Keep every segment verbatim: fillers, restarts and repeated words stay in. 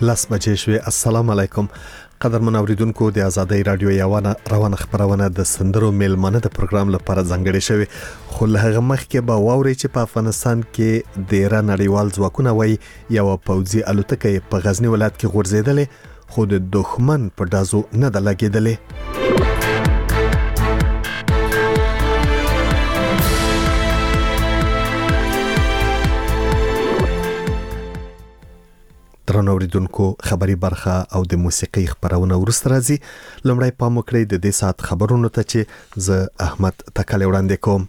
لاس بجې شوي. السلام علیکم قدرمن اوریدونکو، د آزادۍ رادیو یوانه روانه خبرونه د سندرو میلمانه د پروګرام لپاره ځانګړې شوی، خو له هغه مخکې به واوري چې په افغانستان کې د ایران نړیوال ځواکونه وایي یو پوځي الوتکه په غزنی ولایت کې غورځېدلې، خو د دښمن په ډازو نه ده لګېدلې. درنو اوریدونکو، خبري برخه او د موسیقي خبرونه ورسته راځي. لومړی پام وکړئ د دې ساعت خبرونو ته چې زه احمد تکل وړاندې کوم.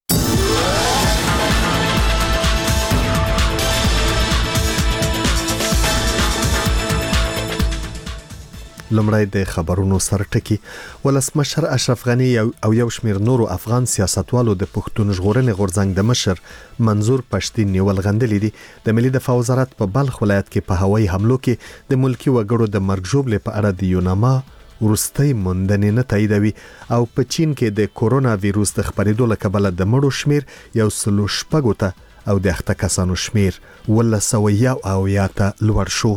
لومړی د خبرونو سرټکی. ولسمشر اشرف غنی او یو شمیر نورو افغان سیاستوالو د پښتون ژغورنې غورځنګ د مشر منظور پښتین نیول غندلې دي. د ملي دفاع وزارت په بلخ ولایت کې په هوایي حملو کې د ملکی وګړو د مرګ ژوبلې په اړه د یوناما ورستۍ موندنې نه تاییدوي، او په چین کې د کورونا وایروس د خپرېدو له کبله د مړو شمیر یو سلو شپږو ته او د اخته کسانو شمیر ولس سوه یو اویا ته لوړ شو.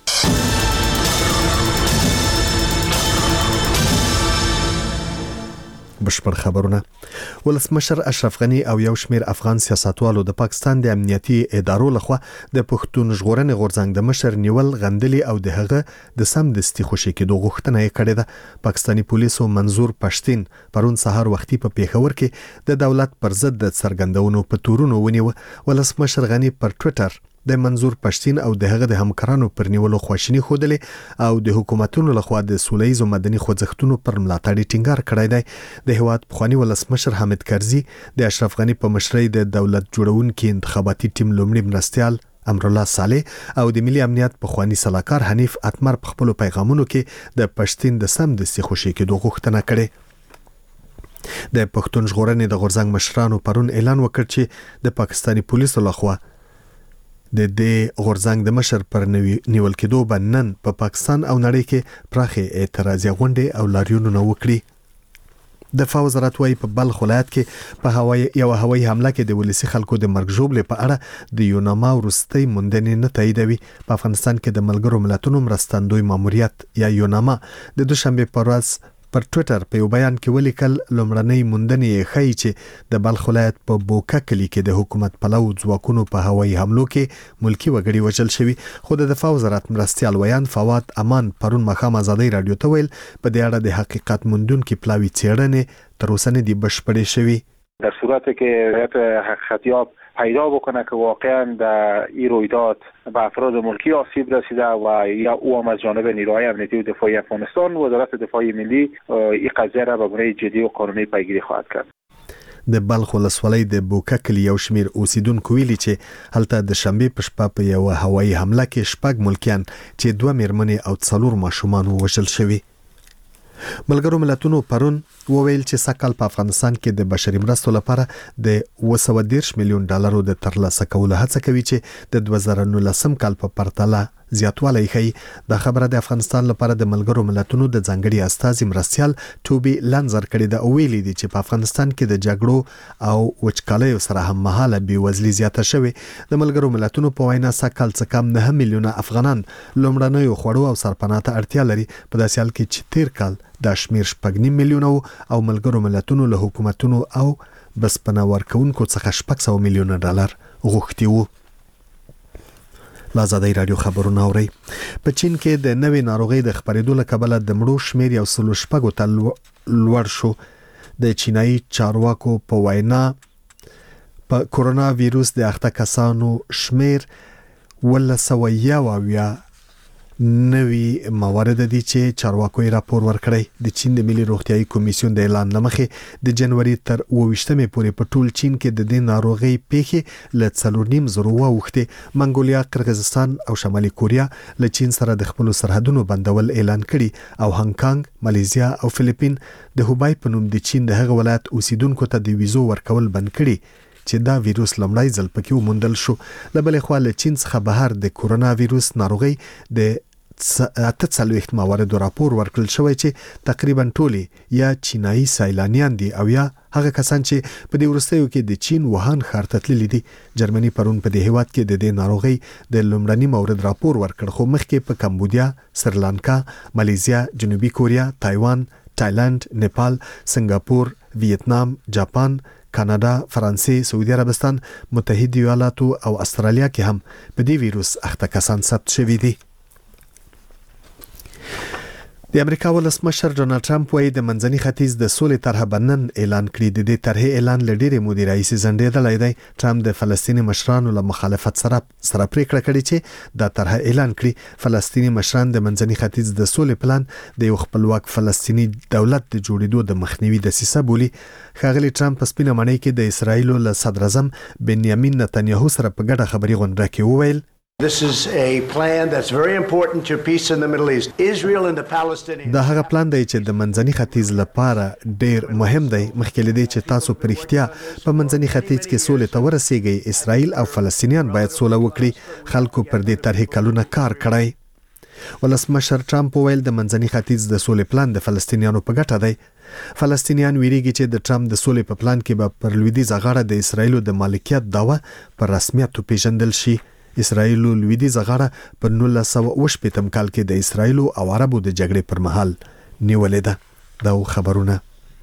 بشپړ خبرونه. ولسمشر اشرف غنی او یو شمیر افغان سیاستوالو د پاکستان د امنیتي ادارو لخوا د پښتون ژغورنې غورځنګ د مشر نیول غندلي او د هغه د سم دستي خوشي کېدو غوښتنه یې کړې ده. پاکستاني پولیسو منظور پښتین پرون سهار وختي په پیښور کې د دولت پر ضد د څرګندونو په تورونو ونیو. ولسمشر غنی پر ټوئیټر د منظور پښتین او د هغه د همکارانو پر نیولو خواشینی خوده او د حکومتونو لخوا د سولهییزو مدني خوځښتونو پر ملاتړ ټینګار کړی دی. د هیواد پخوانی ولسمشر حامد کرزي د اشرف غنی په مشرۍ د دولت جوړونکو انتخاباتي ټیم لومړي مرستيال امرالله صالح او د ملي امنیت پخوانی سلاکار حنیف اتمر په خپل پیغامونو کې د پښتین د سم دستي خوشي کېدو غوښتنه کړې. د پښتون ژغورنې د غورځنګ مشرانو پرون اعلان وکړ چې د پاکستاني پولیسو لخوا د دې غورځنګ د مشر پر نیول کېدو بنن په پا پاکستان او نړۍ کې پراخه اعتراضي غونډې او لاریونونه وکړي. دفاع وزارت وايي په بلخ ولایت کې په هوایي یو هوایي حمله کې د ولسی خلکو د مرګ ژوبلې په اړه د یوناما ورستۍ موندنې نه تاییدوي. په افغانستان کې د ملګرو ملتونو مرستندوی ماموریت یا یوناما د دوشنبه پر ورځ پر ټوئیټر په یو بیان کې ولیکل لومړنۍ موندنې ښیي چې د بلخ ولایت په بوکا کلی کې د حکومت پلو ځواکونو په هوایي حملو کې ملکی وګړي وژل شوي. خو د دفاع وزارت مرستيال ویان فواد امان پرون مخام آزادۍ رادیو ته ویل په دې اړه د حقیقت موندونکو پلاوی څېړنې تر اوسه نه دي بشپړې شوي. در صورتی که حقیقتیاب پیدا بکنه که واقعا در این رویداد به افراد ملکی آسیب رسیده و یا او هم از جانب نیروهای امنیتی و دفاعی افغانستان، وزارت دفاع ملی این قضیه را به گونه جدی و قانونی پیگیری خواهد کرد. د بلخ ولسوالۍ د بوکا کلی یو شمیر اوسیدونکو ویلي چې هلته د شنبې په شپه په یو هوایي حمله کې شپږ ملکیان چې دوه میرمنې او څلور ماشومان وژل شوي. ملګرو ملتونو پرون وویل چې سکهال په افغانستان کې د بشري مرستو لپاره د دوه سوه دېرش میلیون ډالرو د ترلاسه کولو هڅه کوي چې د دوه زره نولسم کال په پرتله زیاتوالی ښیي. دا خبره د افغانستان لپاره د ملګرو ملتونو د ځانګړي استازي مرستيال ټوبي لانزر کړي د ویلي دي چې په افغانستان کې د جګړو او وچکالیو سره هم مهاله بیوزلي زیاته شوې. د ملګرو ملتونو په وینا سکهال څخه کم نه میلیونه افغانان لومړنیو خوړو او سرپناه ته اړتیا لري. په داسې حال کې چې تیر کال د شمیر شپږ نیم میلیونه او ملګرو ملتونو له حکومتونو او بسپنه ورکونکو څخه شپږ سوه میلیونه ډالر غوښتي وو. آزادۍ رادیو خبرونه اوري. په چین کې د نوې ناروغي د خپرېدو له کبله د مړو شمیر یو سلو شپږو ته لوړ شو. د چینایي چارواکو په وینا په کورونا وایروس د اخته کسانو شمیر ولس سوه یو اویا نوی موارد دي چې چارواکو یې راپور ورکړی. د چین د ملي روغتیايي کمیسیون د اعلان لمخې د جنوري تر اوویشتمې پورې په ټول چین کې د دې ناروغي پیښې له څلور نیم زرو واوښتې. منګولیا، قرغیزستان او شمالي کوریا له چین سره د خپل سرحدونو بندول اعلان کړي او هانګ کانګ، مالیزیا او فلیپین د هوبای په نوم د چین د هغه ولایت اوسیدونکو ته د ویزو ورکول بند کړي چې دا ویروس لمړی ځل پکې وموندل شو. له بلې خوا له چین څخه بهر د کورونا ویروس ناروغي د اته څلوېښت مواردو راپور ورکړل شوی چې تقریبا ټولي یا چینایي سیلانیان دي او یا هغه کسان چې په دې وروستیو کې د چین ووهان ښار ته تللي دي. جرمني پرون په دې هیواد کې د دې ناروغۍ د لومړني مورد راپور ورکړ، خو مخکې په کمبودیا، سریلانکا، مالیزیا، جنوبي کوریا، تایوان، تایلند، نیپال، سنگاپور، ویتنام، جاپان، کاناډا، فرانسې، سعودي عربستان، متحده ایالاتو او استرالیا کې هم په دې ویروس اخته کسان ثبت شوي دي. د امریکا ولسمشر ډونالد ټرمپ وايي د منځني ختیځ د سولې طرح بنن اعلان کړی. د دې طرح اعلان لډيري مودي رئیس زندېدلای دی. ټرمپ د فلسطیني مشرانو له مخالفت سره سره پریکړه کړې چې دا طرح اعلان کړي. فلسطیني مشران د منځني ختیځ د سولې پلان د یو خپلواک فلسطیني دولت د جوړېدو د مخنیوي دسیسه بولي. ښاغلي ټرمپ په سپینه ماڼۍ کې د اسرایل له صدر اعظم بنیامین نتنیاهو سره په ګډه خبري غونډه کې وویل This is a plan that's very important to peace in the Middle East. Israel and the Palestinians. دا هغه پلان دی چې د منځني ختیځ لپاره ډېر مهم دی. مخکې لدې چې تاسو پر اختیا په منځني ختیځ کې سولې ته ورسیږئ، اسرائیل او فلسطینیان باید سوله وکړي. خلکو پر دې طرح کلونه کار کړی. ولسمشر ټرمپ ویل د منځني ختیځ د سولې پلان د فلسطینیانو په ګټه دی. فلسطینیان ویریږي چې د ټرمپ د سولې په پلان کې به پر لویدیځه غاړه د اسرائیل د مالکیت دعوه پر رسمیت پیژندل شي. اسرائیل لویدیځه غاړه په نولس سوه اوه شپېتم کال کې د اسرائیل او عربو د جګړې پر مهال نیولې ده. دا خبرونه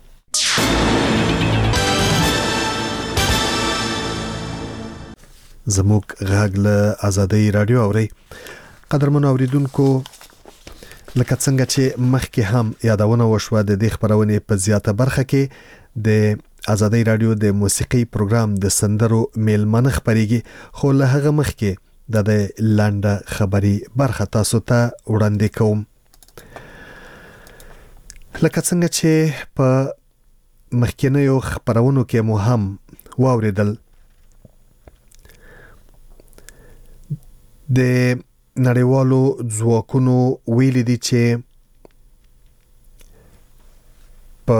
زموږ غږ له آزادۍ رادیو اوري. قدرمنو اوریدونکو، لکه څنګه چې مخکې هم یادونه وشوه، د دې خبرونې په زیاته برخه کې د آزادۍ رادیو د موسیقي پروګرام د سندرو میلمنه خبريږي، خو له هغه مخکې د لنډه خبري برخه تاسو ته وړاندې کوم. لکه څنګه چې په مخکینیو خبرونو کې مو هم واوریدل، د نړیوالو ځواکونو ویلي دي چې په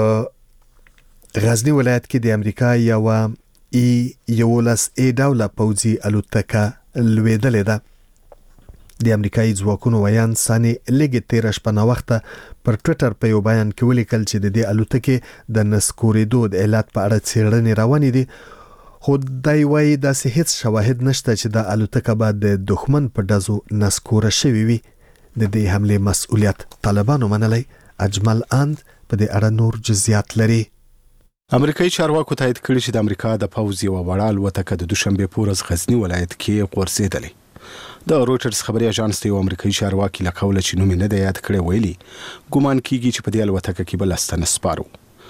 غزنی ولایت کې د امریکا یو ای یولس ای ډوله پوځي الوتکه لویدلې ده. د امریکایي ځواکونو ویان ساني لګي تیر شپه نو وخت پر ټوئیټر په یو بیان کې ولیکل چې د دې الوتکې د نسکورېدو د علت په اړه څېړنې روانې دي، خو دای وايي د هیڅ شواهد نشته چې د الوتکه بعد د دښمن په ډزو نسکوره شوی وي. د دې حمله مسؤلیت طالبانو منلای. اجمل اند په دې اړه نور جزئیات لري. امریکایي چارواکو تایید کړی چې د امریکا د پوځ یو وړه الوتکه د دوشنبه په ورځ غزنی ولایت کې غورځېدلې. د رويټرز خبري اژانس ته یو امریکایي چارواکي له قوله چې نوم نه دی یاد کړی ویلي ګومان کیږي چې په دې الوتکه کې بل استنه سپارو.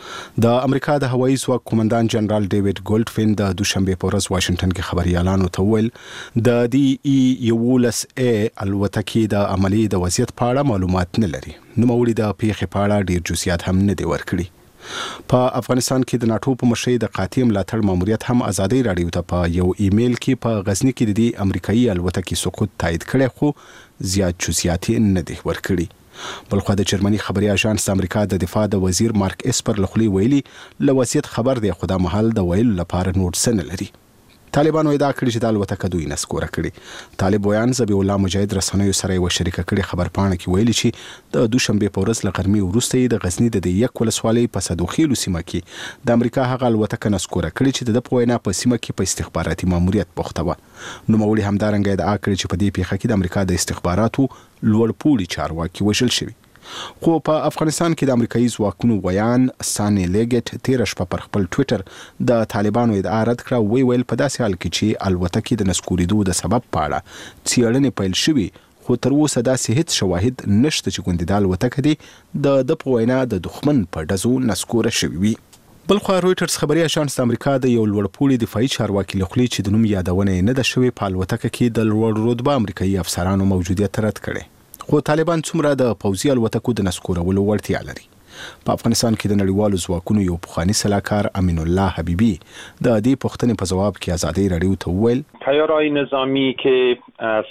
د امریکا د هوایي ځواک قومندان جنرال ډیوډ ګولډفین د دوشنبه په ورځ واشنگټن کې خبريالانو ته ویل د دی ای یولس ای الوتکې د عملی د وضعیت په اړه معلومات نه لري. نو مولي د پیښې په اړه ډیر جزئیات هم نه دی ورکړي. په افغانستان کې د ناتو په مشرۍ د قاطع ملاتړ ماموریت هم آزادۍ رادیو ته په یو ایمیل کې په غزنی کې د امریکایي الوتکې سقوط تایید کړي، خو زیات جزئیات نه دی ورکړي. بلخو د جرمني خبري اژانس امریکا د دفاع د وزیر مارک اسپر لخوا ویلي لوسیت خبر دی، خو د محل د ویل لپاره نور څه نه لري. طالبانو ادعا کړې چې د الوتکه دوی نسکوره کړي. طالب ویان ذبیح الله مجاهد رسنیو سره یو شریکه کړي خبرپاڼه کې ویلي چې د دوشنبه په ورځ له غرمې وروسته د غزنی د یک ولسوالۍ په صدوخیلو سیمه کې د امریکا هغه الوتکه نسکوره کړي چې د په وینا په سیمه کې په استخباراتي ماموریت بوخته و. نو مولي همدارنګه ادعا کړې چې په دې پیښه کې د امریکا د استخباراتو لوړ پوړي چارواکي وژل شوي. خو په افغانستان کې د امریکایي ځواکونو ویان ساني لګټ تیر شپه پر خپل ټوئیټر د طالبانو ادعا رد کړه. وی ویل په داسې حال کې چې الوتکې د نسکورېدو د سبب په اړه څېړنې پیل شوي، خو تر اوسه داسې هیڅ شواهد نشته چې ګوندې د الوتکه دی د د په وینا د دښمن په ډزو نسکوره شوي وي. بلخو رويټرز خبري اژانس د امریکا د یو لوړپوړي دفاعي چارواکي لخوا چې د نوم یادونه نه ده شوې په الوتکه کې د لوړ رتبه امریکایي افسرانو موجودیت رد کړي. خو طالبان څومره د پوځي الوتکو د نسکورولو وړتیا لري؟ په افغانستان کې د نړیوالو ځواکونو یو پخوانی سلاکار امین الله حبیبی د دې پوښتنې په جواب کې آزادۍ رادیو ته وویل تیارای نظامی که از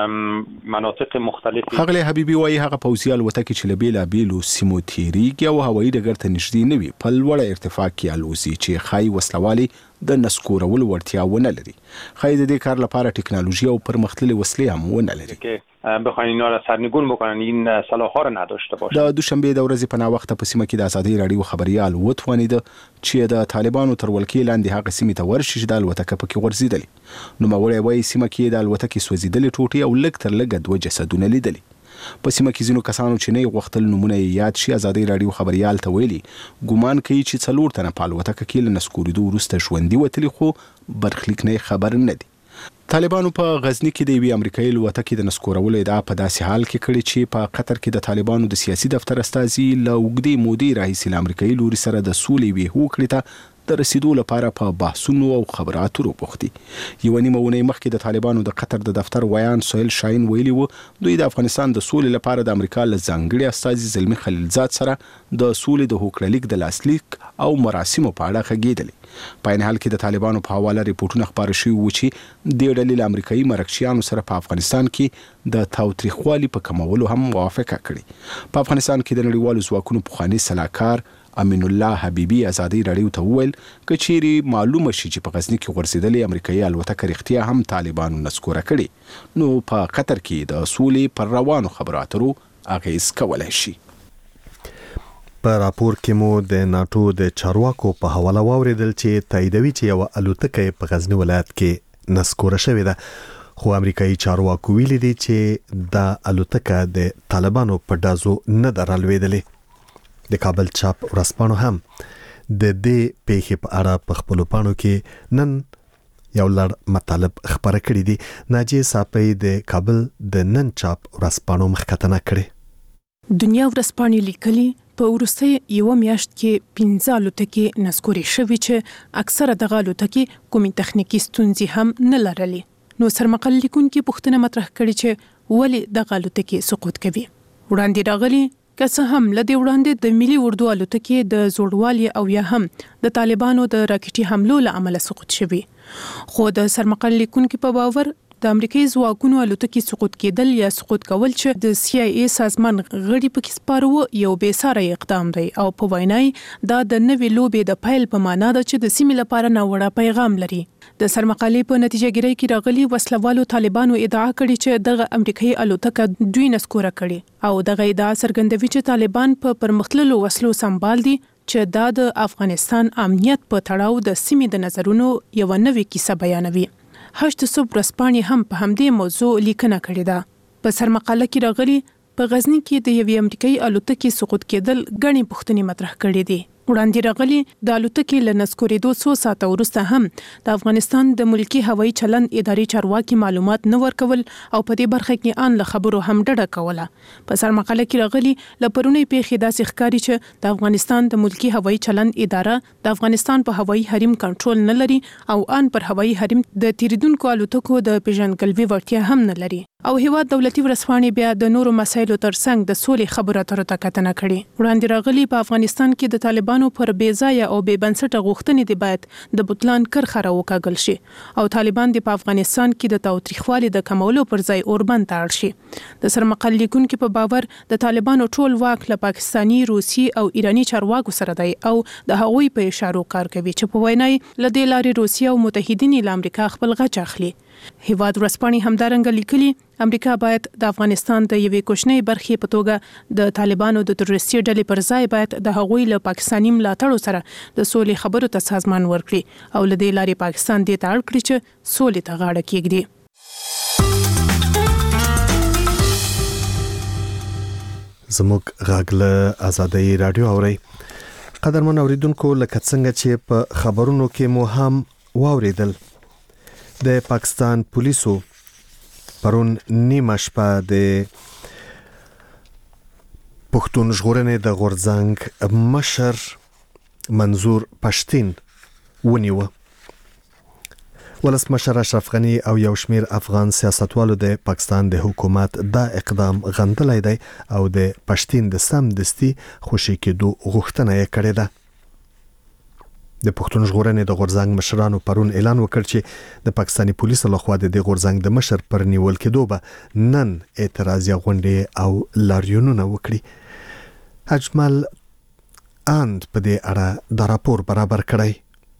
مناطق مختلف هغه حبیبی وايي هغه پوځي الوتکې چې له بیلابیلو سیمو تیریږي او هوایي ډګر ته نږدې نه وي په لوړه ارتفاع کې الوزي چې خای وسلوالي د نسکورولو وړتیا ونه لري. خای د دې کار لپاره ټکنالوژي او پرمختللي وسلې هم ونه لري که بخواین اینا را سرنگون بکنن این صلاح‌ها را نداشته باشند. د دوشنبه د ورځې په ناوخته په سیمه کې د ازادي راډیو خبريال وتوانید چې د طالبانو تر ولکې لاندې هغه سیمه ته ورشي چې د الوتکه پکې ورزيدلې. نو موري وایي سیمه کې د الوتکې سوځیدلې ټوټې او لږ تر لږه دوه جسدونه لیدلې. په سیمه کې ځینو کسانو چې نه غوښتل نمونه یاد شي ازادي راډیو خبريال ته ویلي ګومان کوي چې څلور تنه په الوتکه کې له نسکوریدو وروسته ژوندي وتلي خو برخلیک نه خبر نه دي. طالبانو په غزنی کې د یوې امریکایي الوتکې د نسکورولو ادعا په داسې حال کې کړې چې په قطر کې د طالبانو د سیاسي دفتر استازي له اوږدې مودې راهیسې له امریکایي لوري سره د سولې وی هوکړې ته د رسیدو لپاره په بحثونو او خبراتو وروبوختي. یو نیمه ونې مخکې د طالبانو د قطر د دفتر ویان سهیل شاهین ویلي وو دوی د افغانستان د سولې لپاره د امریکا له ځانګړي استازي زلمی خلیلزاد سره د سولې د هوکړلیک د لاسلیک او مراسمو په اړه غږېدلې. په عین حال کې د طالبانو په حواله ریپورتونه خبر شوي وو چې د ډلې له امریکایي مرکچیانو سره په افغانستان کې د تاوتریخوالي په کمولو هم موافقه کړې. په افغانستان کې د نړیوالو ځواکونو پخوانی سلاکار امین الله حبیبی ازادي راډیو ته وویل کچيري معلومه شي چې په غزنی کې ورسېدلې امریکایي الوتکه رښتیا هم طالبانو نسکوره کړي نو په قطر کې د سولې پر روانو خبرو اترو اغیز کولای شي. په راپور کې مو د ناتو د چارواکو په حواله واوریدل چې تاییدوي چې یو الوتکه په غزنی ولایت کې نسکوره شوې ده خو امریکایي چارواکو ویلي دي چې د الوتکه د طالبانو په دازو نه درلوېدلې. د کابل چاپ ورځپاڼو هم د دې پیښې په اړه په خپلو پاڼو کې نن یو لړ مطالب خبره کړي دي. ناجی صاحب د کابل د نن چاپ ورځپاڼو مخکتنه کړي. دنیا ورځپاڼې لیکلي په وروستۍ یو میاشت کې پنځه الوتکې نسکورې شوې چې اکثره دغه الوتکې کومې تخنیکی ستونزې هم نه لرلې. نو سرمقال لیکونکي پوښتنه مطرح کړي چې ولې دغه الوتکې سقوط کوي. وړاندې راغلي که څه هم لدې وړاندې د ملي اردو الوتکې د زوړوالي او یا هم د طالبانو د راکټي حملو له امله سقوط شوي خو د سرمقال لیکونکو په باور د امریکایي ځواکونو الوتکې سقوط کېدل یا سقوط کول چې د سی آی ای سازمان غړي پکې سپارو یو بې ساري اقدام دی او په وینای دا د نوې لوبې د پایل په معنا ده چې د سیمې لپاره ناوړه پیغام لري. د سرمقالې په نتیجه ګیرۍ کې راغلي وسلوالو طالبانو ادعا کړې چې دغه امریکایي الوتکه دوی نسکوره کړي او دغه ادعا څرګندوي چې طالبان په پرمختللو وسلو سمبال دي چې دا د افغانستان امنیت په تړاو د سیمې د نظرونو یو نوې کیسه بیانوي. هشت صبح ورځپاڼې هم په همدې موضوع لیکنه کړې ده. په سرمقاله کې راغلي په غزنی کې د یوې امریکایي الوتکې سقوط کېدل غني پوښتنې مطرح کړې دي. وړاندې راغلي د الوتکې له نسکورېدو څو ساعته وروسته هم د افغانستان د ملکی هوایي چلند اداري چارواکي معلومات نه ورکول او په دې برخه کې ان له خبرو هم ډډه کوله. په سرمقاله کې راغلي له پرونی پیښې داسې ښکاري چې د افغانستان د ملکی هوایي چلند اداره د افغانستان په هوایي حریم کنټرول نه لري او ان پر هوایي حریم د تیریدونکو الوتکو د پیژندګلوي وړتیا هم نه لري او هیواد دولتي ورځپاڼې بیا د نورو مسایلو ترڅنګ د سولې خبرو اترو ته کتنه کړې. وړاندې راغلي په افغانستان کې د طالبانو پر بې ځایه او بې بنسټه غوښتنې دی باید د بوتلان کرخه راوکاږل شي او طالبان د په افغانستان کې د تاوتریخوالي د کمولو پر ځای اوربند ته اړ شي. د سرمقال لیکونکو په باور د طالبانو ټول واک له پاکستاني، روسي او ایرانی چارواکو سره دی او د هغوی په اشارو کار کوي چې په وینای له دې لارې روسیه او متحدین له امریکا خپل غچ اخلي. هیواد ورځپاڼې همدارنګه لیکلي امریکا باید د افغانستان د یوې کوچنۍ برخې په توګه د طالبانو د تروریستي ډلې پر ځای باید د هغوی له پاکستاني ملاتړو سره د سولې خبرو ته سازمان ورکړي او له دې لارې پاکستان دې ته اړ کړي چې سولې ته غاړه کېږدي. زموږ غږ له ازادي راډیو اوري. قدرمن اوریدونکو لکه څنګه چې په خبرونو کې مو هم واوریدل د پاکستان پولیسو پرون نیمه شپه د پښتون ژغورنې د غورځنګ مشر منظور پښتين ونیوه. ولسمشر اشرف غنی او یو شمیر افغان سیاستوالو د پاکستان د حکومت دا اقدام غندلای دی او د پښتين د سم دستي خوشي کېدو غوښتنه یې کړې ده. د پښتون ژغورنې د غورځنګ مشرانو پرون اعلان وکړ چې د پاکستاني پولیسو لخوا د دې غورځنګ د مشر پر نیول کېدو به نن اعتراضي غونډې او لاریونونه وکړي. اجمل اند په دې اړه د راپور برابر کړی.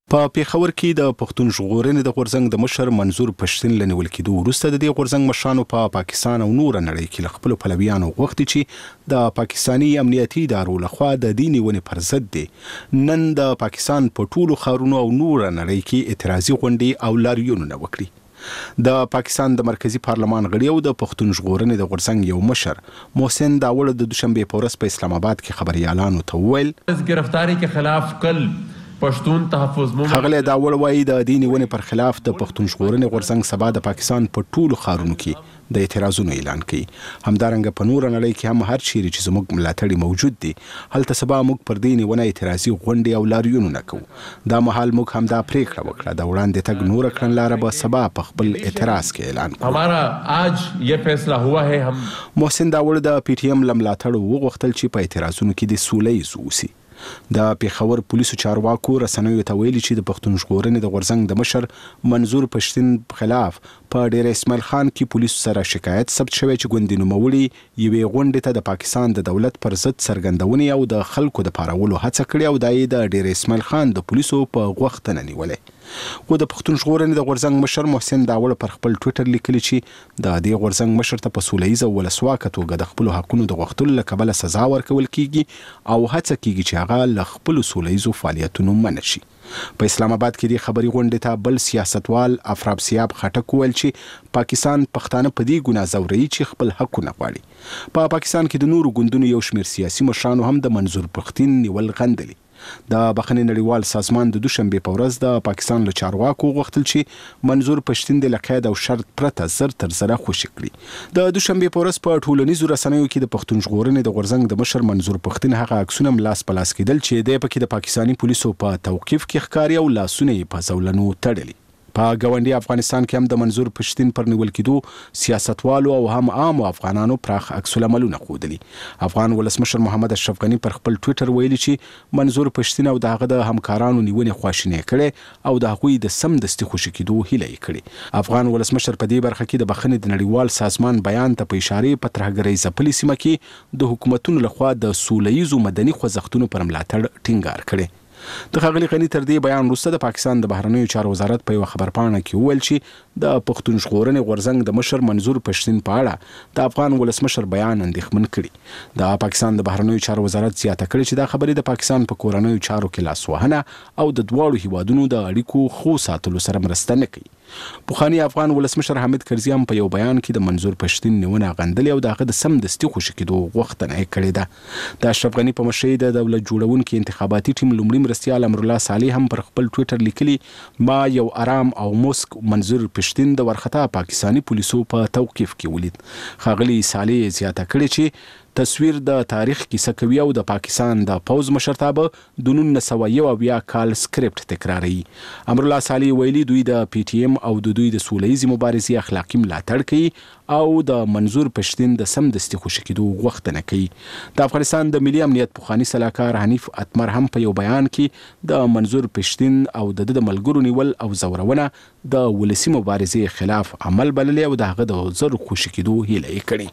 په پیښور کې د پښتون ژغورنې د غورځنګ د مشر منظور پښتين لنیول کېدو وروسته د دې غورځنګ مشرانو په پا پاکستان او نور نړۍ کې خپل پلویانو غوښتي چې د پاکستاني امنیتي ادارو لخوا د دې نیونې پر ضد دي نن د پاکستان په ټولو ښارونو او نور نړۍ کې اعتراضي غونډې او لاریونونه وکړي. د پاکستان د مرکزی پارلمان غړي او د پښتون ژغورنې د غورځنګ یو مشر محسن داوړ د دوشنبه په ورځ په اسلام آباد کې خبريالانو ته وویل ګرفتاری کې خلاف کل پښتون تحفظ مو هغه دا وړوي د دې نیونې پر خلاف د پښتون ژغورنې غورځنګ سبا د پاکستان په ټولو ښارونو کې د اعتراضونو اعلان کړي. همدارنګه په نور نړۍ کې هم هر چیرې چې زموږ ملاتړي موجود دي هلته سبا موږ پر دې نیونه اعتراضي غونډې او لاریونونه کوو. دا مهال موږ هم دا پریکړه وکړه د وړاندې تګ نور کړنلاره به سبا په خپل اعتراض کې اعلان کړو. हमारा आज ये फैसला हुआ है हम محسن داوړ د پی ټی ایم لملاتړ وغوښتل چې په اعتراضونو کې د سولې زوسی. د پیښور پولیسو چارواکو رسنیو ته ویلي چې د پښتون ژغورنې د غورځنګ د مشر منظور پښتين خلاف په ډیر اسماعیل خان کې پولیسو سره شکایت ثبت شوی چې ګوندي نوموړي یوې غونډې ته د پاکستان د دولت پر ضد څرګندونې او د خلکو د پارولو هڅه کړې او دای د ډیر اسماعیل خان د پولیسو په غوښتنه نیولې. خو د پښتون ژغورنې د غورځنګ مشر محسن داوړ پر خپل ټوئیټر لیکلی چې د دې غورځنګ مشر ته په سولهییزه ولسواکه توګه د خپل حقونو د غوښتلو له کبله سزا ورکول کیږي او هڅه کیږي چې هغه له خپل سولهییزو فعالیتونو منع شي. په اسلام آباد کې د خبري غونډې ته بل سیاستوال افراب سیاب خټک ویل چې پاکستان پښتانه په دې ګناه زوري چې خپل حقونه غواړي. په پا پاکستان کې د نورو ګوندونو یو شمېر سیاسي مشرانو هم د منظور پښتين نیول غندلي. د بخښنې نړیوال سازمان د دوشنبه په ورځ د پاکستان له چارواکو غوښتل چې منظور پښتين د لقید او شرط پرته زر تر زره خوشي کړي. د دوشنبه په ورځ په ټولنیزو رسنیو کې د پښتون ژغورنې د غورځنګ د مشر منظور پښتين هغه عکسونه ملاس پلاس کېدل چې د پکې د پاکستاني پولیسو په توقيف کې ښکاری او لاسونه یې په زولنو تړلي. په ګاونډي افغانستان کې هم د منظور پښتين پر نیول کېدو سیاستوالو او هم عام افغانانو پراخ عکس العملونه ښودلي. افغان ولسمشر محمد اشرف غني پر خپل ټوئیټر ویلي چې منظور پښتين او دغه د همکارانو نیونې خواشینې کړي او د هغوی د سم دستي خوشي کېدو هیله یې کړي. افغان ولسمشر په دې برخه کې د بخښنې د نړیوال سازمان بیان ته په اشاره په ترهګرۍ ځپلې سیمه کې د حکومتونو لخوا د سولهییزو مدني خوځښتونو پر ملاتړ ټینګار کړي. د ښاغلي غني تر دې بیان وروسته د پاکستان د بهرنیو چارو وزارت په یو خبرپاڼه کې وویل چې د پښتون ژغورنې غورځنګ د مشر منظور پښتين په اړه د افغان ولسمشر بیان اندېښمن کړي. د پاکستان د بهرنیو چارو وزارت زیاته کړې چې دا خبرې د پاکستان په کورنیو چارو کې لاسوهنه او د دواړو هیوادونو د اړیکو خو ساتلو سره مرسته نه کوي. پخوانی افغان ولسمشر حامد کرزي هم په یو بیان کې د منظور پښتين نیونه غندلې او دغه د سم دستي خوشي کېدو غوښتنه یې کړې ده. د اشرف غني په مشرۍ د دولت جوړونکو انتخاباتي ټیم لومړي مرستیال امرالله صالح هم پر خپل ټوئیټر لیکلي ما یو آرام او موسک منظور پښتين د ورختا پاکستاني پولیسو په توقيف کې ولید. ښاغلي صالح زیاته کړې چې تصویر د تاریخ کیسه کوي او د پاکستان د پوز مشرتابه د نولس سوه یو اویا کال سکرپټ تکراروي. امرالله صالح ویلي دوی د پی ټی ایم او د دوی د سولهییزې مبارزې اخلاقي ملاتړ کوي او د منظور پښتين د سم دستي خوشي کېدو غوښتنه کوي. د افغانستان د ملي امنیت پخوانی سلاکار حنیف اتمر هم په یو بیان کې د منظور پښتين او د د ملګرو نیول او زورونه د ولسی مبارزې خلاف عمل بللې او دغه د زر خوشي کېدو هیله یې کړې.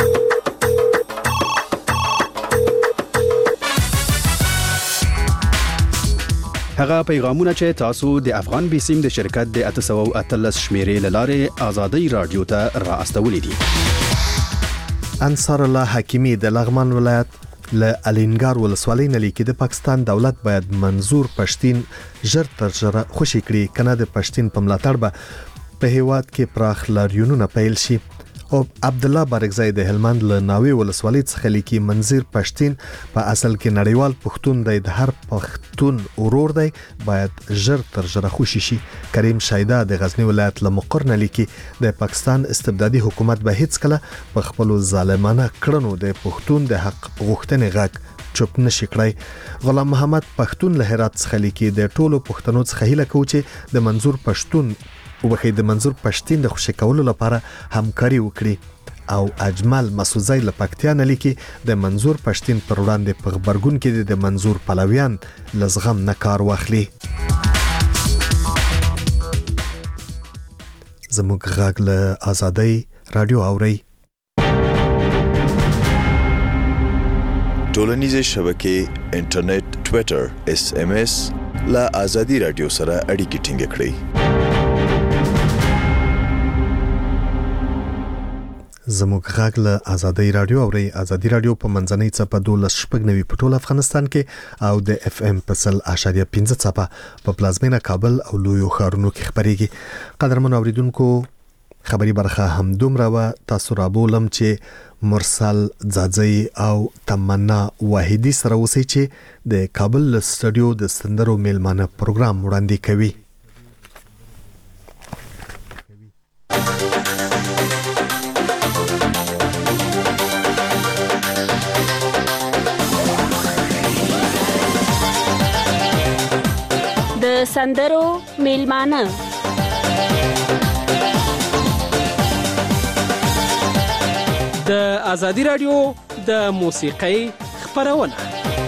هغه پیغامونه چې تاسو د افغان بیسیم د شرکت د اته سوه او اتلس شمیرې لاره آزادۍ رادیو ته را استولې دي. انصار الله حکیمی د لغمان ولایت له الینګار ولسوالۍ نه لیکي د پاکستان دولت باید منظور پښتين ژر تر ژره خوشي کړي کنه د پښتين په ملاتړ به په هیواد کې پراخ لاریونونه پیل شي. او عبد الله بارکزای د هلمند له ناوی ولسوالۍ څخه لیکي منظور پښتين په اصل کې نړیوال پښتون دی د هر پښتون ورور دی باید ژر تر ژره خوشي شي. کریم شایدا د غزنی ولایت له مقر نه لیکي د پاکستان استبدادي حکومت به هیڅ کله په خپل ظالمانه کړنو د پښتون د حق غوښتنې غږ چوپ نشي کړی. غلام محمد پښتون له هرات څخه لیکي د ټولو پښتنو څخه هیله کوي چې د منظور پښتون وبخې د منظور پښتين د خوشی کولو لپاره همکاري وکړي. او اجمل مسعودزی له پکتیا نه لیکي د منظور پښتين پر وړاندې په خبرګون کې د منظور پلویان لزغم نه کار واخلي. زموږ غږ له آزادۍ رادیو اوري. ټولنیزې شبکې انټرنیټ ټوئیټر اس ام اس لا ازادي رادیو سره اړیکې ټینګ کړئ. زموږ غږ له ازادي رادیو او ری ازادي رادیو په منځنۍ چپه دولس شپږ نوي په ټول افغانستان کې او د اف ام په سل اشاریه پنځه چپه په پلازمینه کابل او لویو ښارونو کې خبريږي. قدرمن اوریدونکو خبري برخه هم دومره و تاسو را بولم چې مرسل ځاځي او تمنا واحدي سره وسی چې د کابل سټوډیو د سندرو میلمانه پروګرام وړاندې کوي. د سندرو میلمانه د ازادي رادیو د موسیقۍ خبرونه.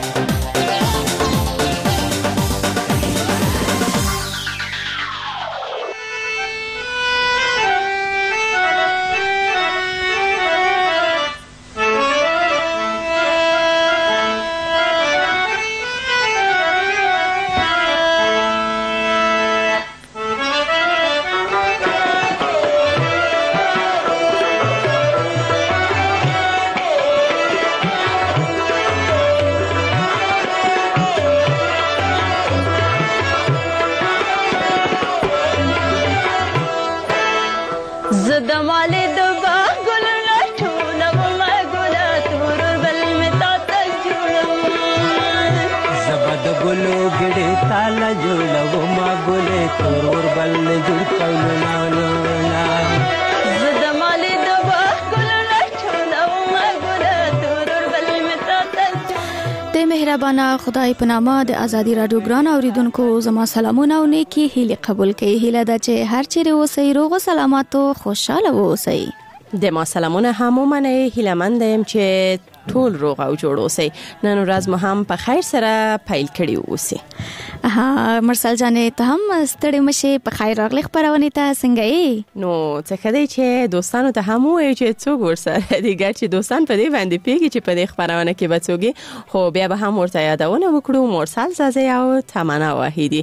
مهربانه خدای په نامه د ازادي رادیو ګران اوریدونکو زما سلامونه او نیکی هیله قبول کړئ. هیله ده چې هر چیرې اوسئ روغ او سلامت او خوشاله اوسئ. د ما سلامونه هم ومنئ. هیله مند یم چې ټول روغ او جوړ اوسئ. نن ورځ مو هم په خیر سره پیل کړی اوسئ. ها مرسل جانې ته هم ستړي مشه په خیر راغلی خبرونه ته څنګه یې؟ نو څه کدی چې دوستانو ته هم وایي چې څوک ورسره دیګر چې دوستان په دې باندې پیږي چې په دې خبرونه کې بچوږي خو بیا به هم ورته یادونه وکړو. مرسل زازي او تمنا واحدي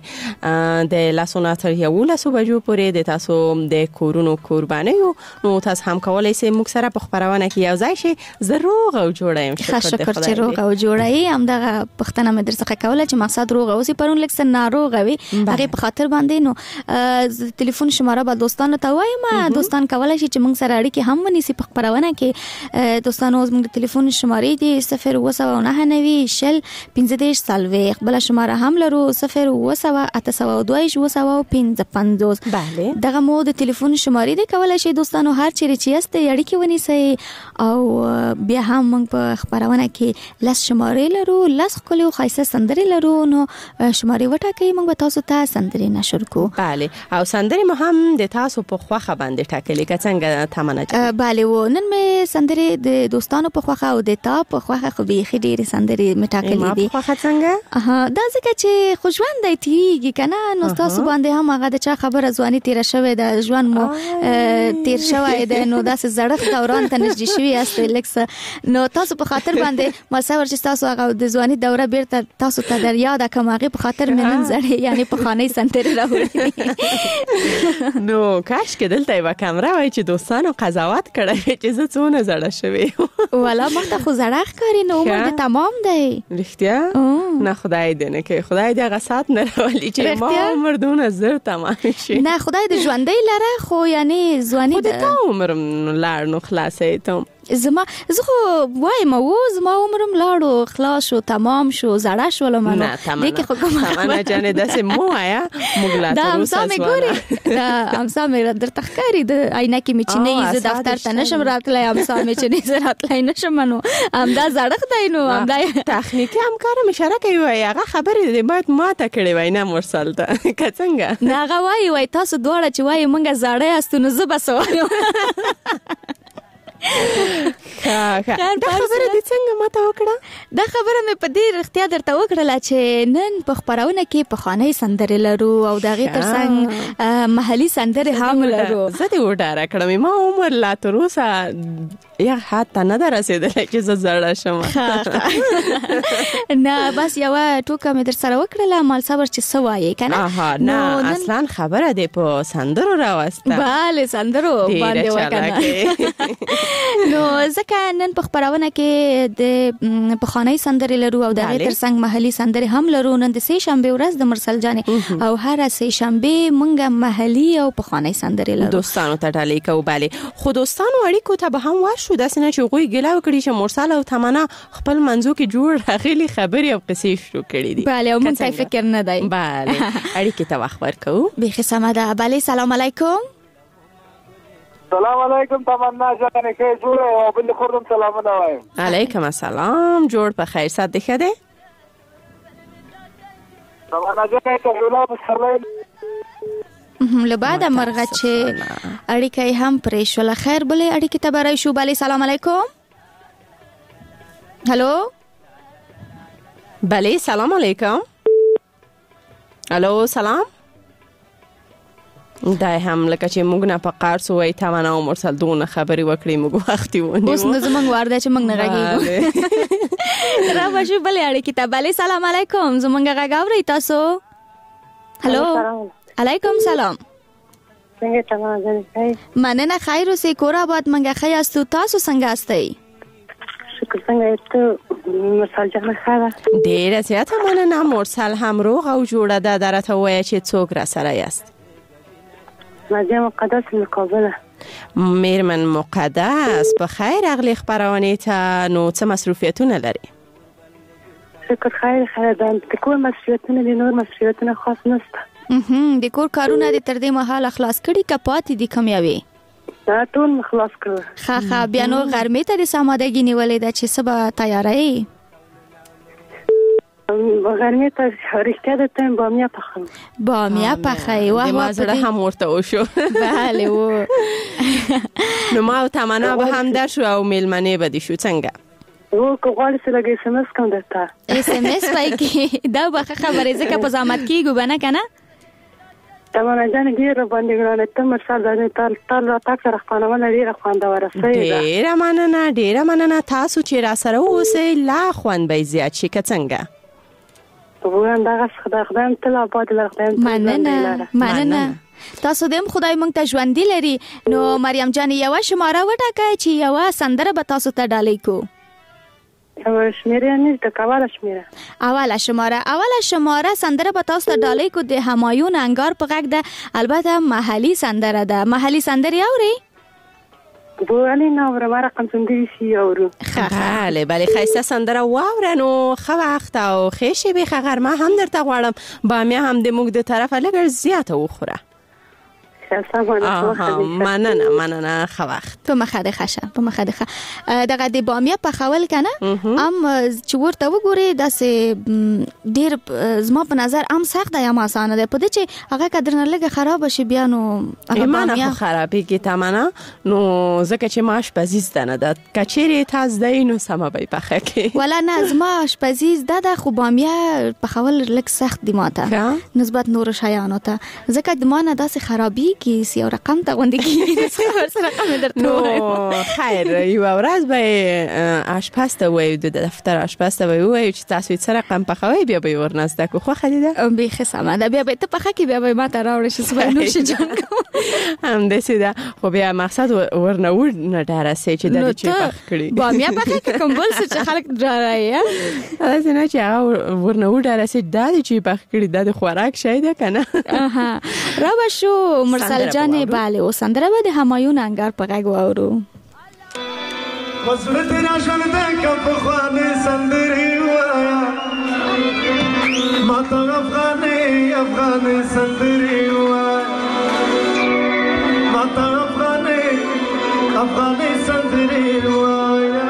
د لاسونه تر یو لاسو بجو پورې د تاسو د کورونو قربانیو نو تاسو هم کولای شئ موږ سره په خبرونه کې یو ځای شي. ضرور او جوړایم شکر چې روغ او جوړای هم دغه پښتنه مدرسه کوله چې مقصد روغ او سي پرون لکه ناروغ وي هغه په خاطر باندې نو ټلیفون شماره به دوستانو ته وایم. دوستان کولای شي چې موږ سره اړیکې هم ونیسي په خبرونه کې. دوستانو زموږ ټلیفون شمارې دي صفر اوه سوه نهه نوي شل پنځه دېرش څلوېښت. بل شماره هم لرو صفر اوه سوه اته سوه دوه ویشت اوه سوه پنځه پنځوس. بله دغه مو د ټلیفون شمارې دي کولای شي دوستانو هر چیرې چې یاست اړیکې ونیسي او بیا هم موږ په خبرونه کې لس شمارې لرو لس خولي او خاصه سندري لرو نو شمارې وټاکئ موږ به تاسو ته سندري نشر کو. بله او سندري مو هم د تاسو په خوخه باندې ټاکلې که څنګه تمنه. بله و نن مې سندري د دوستانو په خوخه او د تا په خوخه خو به خېډېر سندري مې ټاکلې دي. ما په خوخه څنګه اها دا ځکه چې خوشوند دی تیږي کنه نو تاسو باندې هم هغه د چا خبره ځواني تیر شوه د ژوند مو تیر شوه دی نو داسې زړښت دوران ته نږدې شوی است لکه نو تاسو په خاطر باندې ما سور چې تاسو هغه د ځواني دوره بیرته تاسو ته در یاد کوم هغه په خاطر مې نن زړې یعنی په خانه سنتر راوړې نو کاش کې دلته یو کیمرا وای چې دوستانو قضاوت کړی چې زه څونه زړه شوی والا مخته خو زړه ښکاري نو عمر دې تمام دی. رښتیا نه خدای دې نه کې خدای دې هغه سات نه راولي چې ما عمر دونه زر تمام شي. نه خدای دې ژوندۍ لره خو یعنی ځواني د تا عمر لاړ نو خلاصې ته زما زه خو وایم و زما عمرم لاړو خلاص شو تمام شو زړه شول منو دغه خو کومه تمنا جانې داسې مو آیا موږ لا تر اوسه ګوري دا امسا مې درته ښکاری د عینه کې مې چې نه زه دفتر ته نشم راتلای امسا مې چې نه زه راتلای نشم نو امدا زړه دی نو امدا تخنیکی همکار مشاره کوي هغه خبرې دې باید ما ته کړې وای نه مرسل ته کڅنګ نه غوای وای تاسو دواړه چې وای مونږه زړه استو نو زه بس وایم دا خبره دې څنګه ماته وکړه؟ دا خبره مې په دې رښتیا درته وکړله چې نن په خپرونه کې پخوانۍ سندرې لرو او د هغې ترڅنګ محلي سندرې هم لرو. زه دې وډاره کړم، ما عمر لا تر اوسه یا حد ته نه ده رسېدلی چې زه زړه شم. نه بس یوه ټوکه مې در سره وکړله، مال صبر چې څه وایې که نه. نه اصلا خبره دې په سندرو راوسته. بله سندرو باندې وکنه. نو ځکه نن په خپرونه کې د پخوانۍ سندرې لرو او د هغې ترڅنګ محلي سندرې هم لرو. نن د سې شنبې ورځ د مرسل جانې او هره سې شنبې موږ محلي او پخوانۍ سندرې لرو. دوستانو ته ډالۍ کوو. بلې خو دوستانو اړیکو ته به هم واشو، داسې نه چې هغوی ګیله وکړي چې مرسل او تمنا خپل منځو کې جوړ راغلي خبرې او قصې شروع کړي دي. بله او موږ ته فکر نه دی. بله اړیکې ته وخت ورکوو. بیخي سمه ده. بلې سلام علیکم. سلام علیکم تمنا جانې، ښه جوړه او بل خوردم سلامونه وایم. علیکم السلام، جوړ په خیر صحت دې ښه دی؟ تمنا جانې ته جوړه په سلام له بعده مرغه چې اړیکه یې هم پرې شوله. خیر بلې اړیکې ته به راشو. بلې سلام علیکم. هلو بلې سلام علیکم. هلو سلام. دا هم لکه چې موږ نه په قار سو وای تمنا او مرسل دونه خبرې وکړې موږ وخت ونیو. اوس نو زمونږ وار دی چې موږ نه غږیږو. را به شو بلې اړیکې ته. بلې سلام علیکم. زمونږ غږ اورئ تاسو؟ هلو علیکم سلام. څنګه تمنا جانې؟ مننه خیر اوسئ، کور آباد. موږ ښه یاستو، تاسو څنګه یاستئ؟ شکر. څنګه یې ته مرسل جانه؟ ښه ده. ډېره زیاته مننه. مرسل هم روغ او جوړه ده. دا راته ووایه چې څوک را سره یاست؟ نادیه مقدس له کابله. میرمن مقدس په خیر راغلې خپرونې ته. نو څه مصروفیتونه لري؟ شکر خیر خیر ده. د کور مصروفیتونه دي، نور مصروفیتونه خاص نشته. د کور کارونه دې تر دې مهاله خلاص کړي که پاتې دي کوم یوې؟ دا ټول خلاص کړل. ښه ښه. بیا نو غرمې ته دې سامادګي نیولې ده چې څه به تیاروئ؟ غرمې ته رښتیا ده ته بامیه پخوم. بامیه پخوئ؟ واه ما زړه هم ورته وشو. بله و. نو ما او تمنا به هم در شو او میلمنې به دې شو څنګه؟ و که غواړې چې لږ اس ام اس کوم درته. اس ام اس وایي کې دا به ښه خبرې ځکه په زحمت کېږو به نه که نه؟ تمنا جانې ډېره باندې ګرانه ته مرسل جانې تا راتګ سره خپرونه ډېره خوندوره سوې ده. ډېره مننه ډېره مننه. تاسو چې را سره واوسئ لا خوند به یې زیات شي که څنګه؟ وایم دغسې خدای خدایم تل آباد لره. خدایم مننه مننه. تاسو دې هم خدای موږ ته ژوندي لري. نو مریم جانې یوه شماره وټاکئ چې یوه سندره به تاسو ته ډالۍ کو. شمیره نشته که اوله شمیره؟ اوله شماره. اوله شماره سندره به تاسو ته ډالۍ کو د همایون انگار په غږ ده. البته محلي سندره ده. محلي سندرې اورئ؟ بله نه اورم، هر رقم سندرې شي اورو. بله بله ښایسته سندره واوره. نو ښه وخت او ښې شېبې ښه غرمه هم درته غواړم. بامیه هم د موږ د طرفه لږ زیاته وخوره. مننه مننه. ښه وخت. په مخه دې ښه شه، په مخه دې ښه. دغه د بامیه پخول که نه هم چې ورته وګورې داسې ډېر زما په نظر هم سخت دی هم اسانه دی. په دې چې هغه که درنه لږه خرابه شي بیا نو ایمانه خو خرابېږي تمنا. نو ځکه چې ما اشپزي زده نه ده، که چیرې تا زده یې نو سمه به یې پخه کړې. ولا نه زما اشپزي زده ده خو بامیه پخول لږ سخت دی ما ته نسبت نورو شیانو ته. ځکه د ما نه داسې خرابېږي کې یو رقم ته غونډې کېږي. رقم یې درته ووایم. نو خیر یوه ورځ به یې اشپز ته ووایو، د دفتر اشپز ته به یې ووایو چې تاسو یې څه رقم پخوئ، بیا به یې ورنه زده کړو. خوښه دې ده؟ بیخي سمه ده. بیا به یې ته پخه کړې، بیا به یې ما ته راوړې چې زه به یې نوش جان کوم. همداسې ده. خو بیا مقصد ورنه ونه ډاره سئ چې دا دې چې پخ کړي. بامیه پخه کړې کوم بل څه چې خلک ډاروي. داسې نه چې هغه ورنه وډاره سئ دا دې چې پخ کړي، دا د خوراک شی ده که نه؟ را به شو مرسل جانې. بله او سندره به د همایون انگار په غږ واورو. وزړه دې را ژوندی که پخوانۍ سندرې ووایه، ما ته افغانۍ افغانۍ سندرې ووایه، ما ته افغانۍ افغانۍ سندرې ووایه.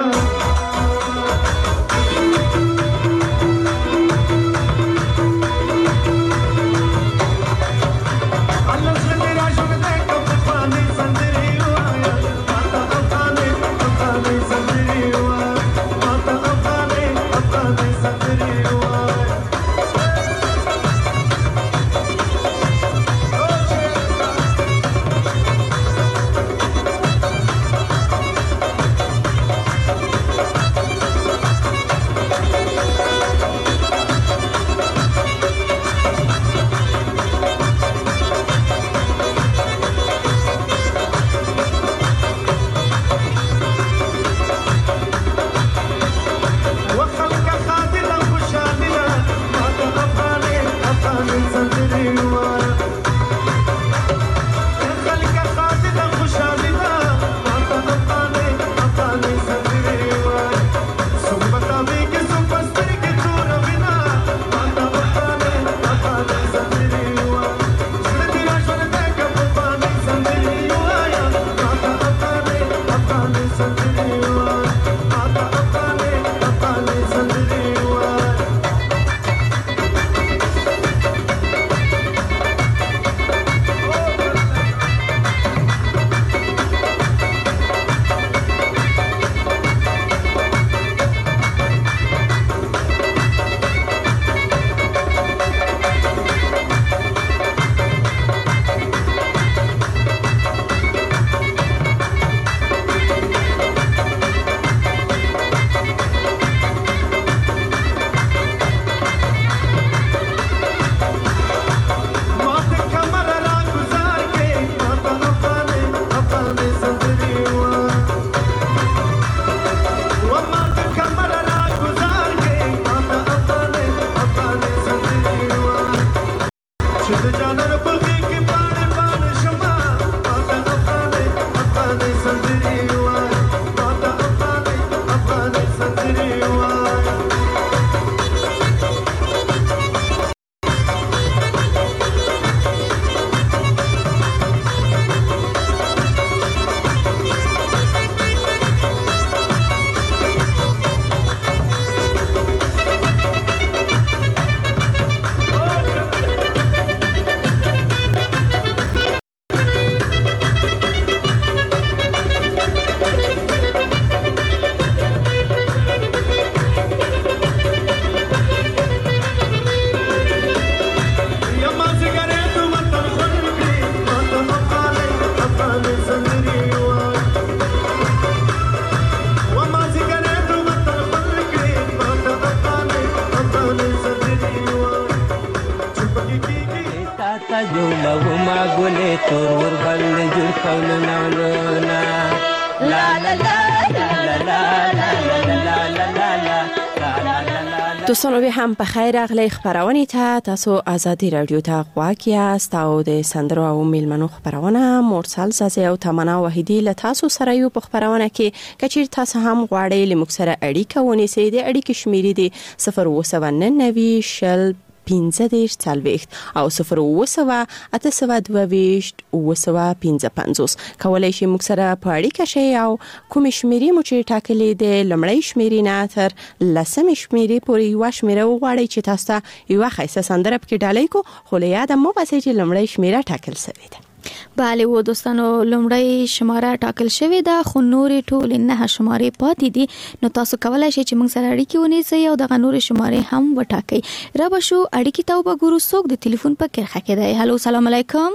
دوستانو به هم په خیر اغلی خبرونه ته تاسو ازادي رادیو ته غواړی است او د سندرو او میلمنو خبرونه مرسل زازه او تمنا وحیدی له تاسو سره یو په خبرونه کې کچیر تاسو هم غواړی لمک سره اړیکه ونیسئ د اړیکې شمیرې دی صفر اوه سوه نهه نوي شل پنځه دېرش څلوېښت او صفر اوه سوه اته سوه دوه ویشت اوه سوه پنځه پنځوس کولای شئ موږ سره په اړیکه شئ او کوم شمیرې مو چې ټاکلې د لمړی شمیرې نه تر لسمې شمیرې پورې یو شمیره وغواړئ چې تاسو ته یو ښایسته سندره پکې ډالۍ کو خو له یاده مو باسئ چې لمړی شمیره ټاکل شوې ده. بله و دوستانو لومړی شماره ټاکل شوې ده خو نورې ټولې نه شمارې پاتې دي نو تاسو کولای شئ چې موږ سره اړیکې ونیسئ او دغه نورې شمارې هم وټاکئ. را به شو اړیکې ته وګورو څوک د تلیفون په کرښه کې دی. هلو سلام علیکم.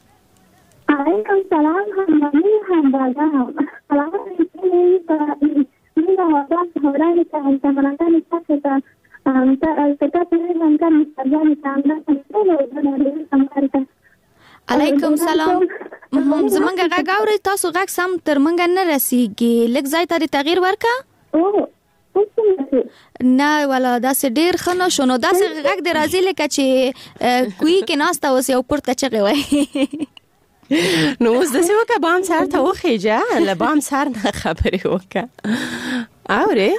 علیکم سلام هم هم بالا سلام علیکم من هذا هوراني كان تمرنتان ساكتا ساكتا من كان مستجاني كان علیکم سلام. زمونږ غږ اورئ تاسو غږ سم تر مونږ نه رسیږي لږ ځای ته تغییر ورکړه. نه ولا داسې ډیر ښه نه شو نو داسې غږ دې راځي لکه چې کوی کې ناسته اوس یو پورته چغې وای نو اوس داسې وکړه بام سهار ته وخیجه له بام سهار نه خبرې وکړه اورې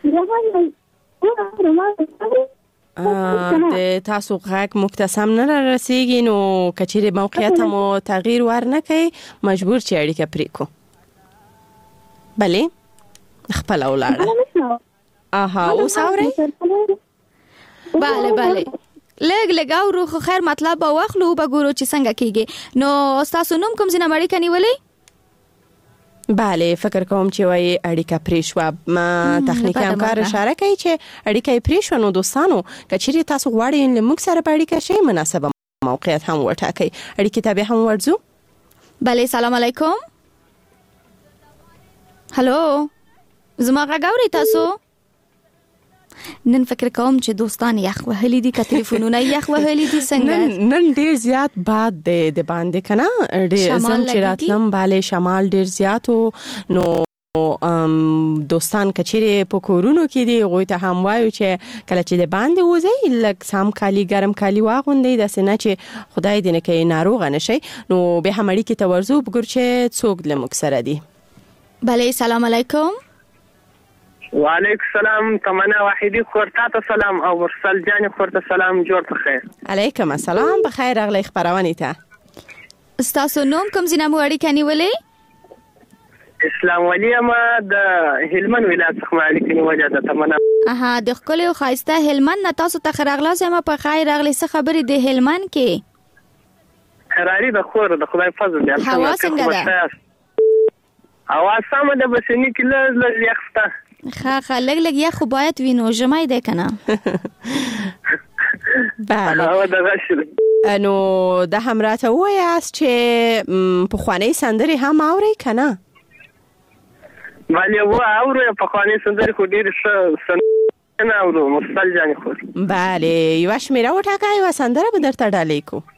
د تاسو غږ مکتسم نه رسیږي نو کچېرې موقعیت مو تغییر ورنکړئ مجبور چې اړیکه پرې کو. بلې خپله ولاړه آها اوس اورئ. بله بله لږ لږ اورو خو خیر مطلب به واخلو به ګورو چې څنګه کېږي. نو ستاسو نوم کوم ځای نه اړیکه نیولئ؟ بله فکر کوم چې وایي اړیکه پرې شوه. تخنیکي همکار اشاره کوي چې اړیکه یې پرې شوه. نو دوستانو که چیرې تاسو غواړئ له موږ سره په اړیکه شئ مناسبه موقعیت هم وټاکئ. اړیکې ته بیا هم ورځو. بله سلام علیکم. هلو زما غږ اورئ تاسو؟ نن فکر کوم چې دوستان یخ وهلي دي که تلیفونونه یخ وهلي دي څنګه؟ نن ډیر زیات باد دی د باندې کنه ډیر زم چې راتلم bale شمال ډیر زیات نو دوستان کچېره په کورونو کې دی غوي ته هم وایو چې کله چې د باندې وځي لکه سام کالی ګرم کالی واغوندي د سینه چې خدای دې نه کوي ناروغ نشي نو به هم اړیکې ته ورزو بګور چې څوک لمک سره دی. بله سلام علیکم. وعلیکم السلام تمنا وحیدی خورتا ته سلام او مرسل جان خورتا سلام جوړ په خیر. علیکم السلام بخیر اغلی خبرونه ته. استاسو نوم کوم زینمو اړیکه نیولې؟ اسلام ولی ما د هلمند ولایت څخه اړیکه نیولې ده تمنا. اها د خپل او خایسته هلمند نه تاسو ته خراغلا سم په خیر اغلی څه خبرې د هلمند کې؟ خراری د خور د خدای فضل دی. هوا څنګه ده؟ هوا سم ده بس نه کله لږ یخته. خا خا لګ لګ یا خو باید وینو جمعې ده کنه. بله هوا د غشل نو د همراته وایاست چې په خوانی سندري هم اوري کنه؟ بله و اورو په خوانی سندري خو ډیر ښه سندري اورو مرسل جان خو. بله یو شمیره وټاکای و سندره به درته ډالې کو.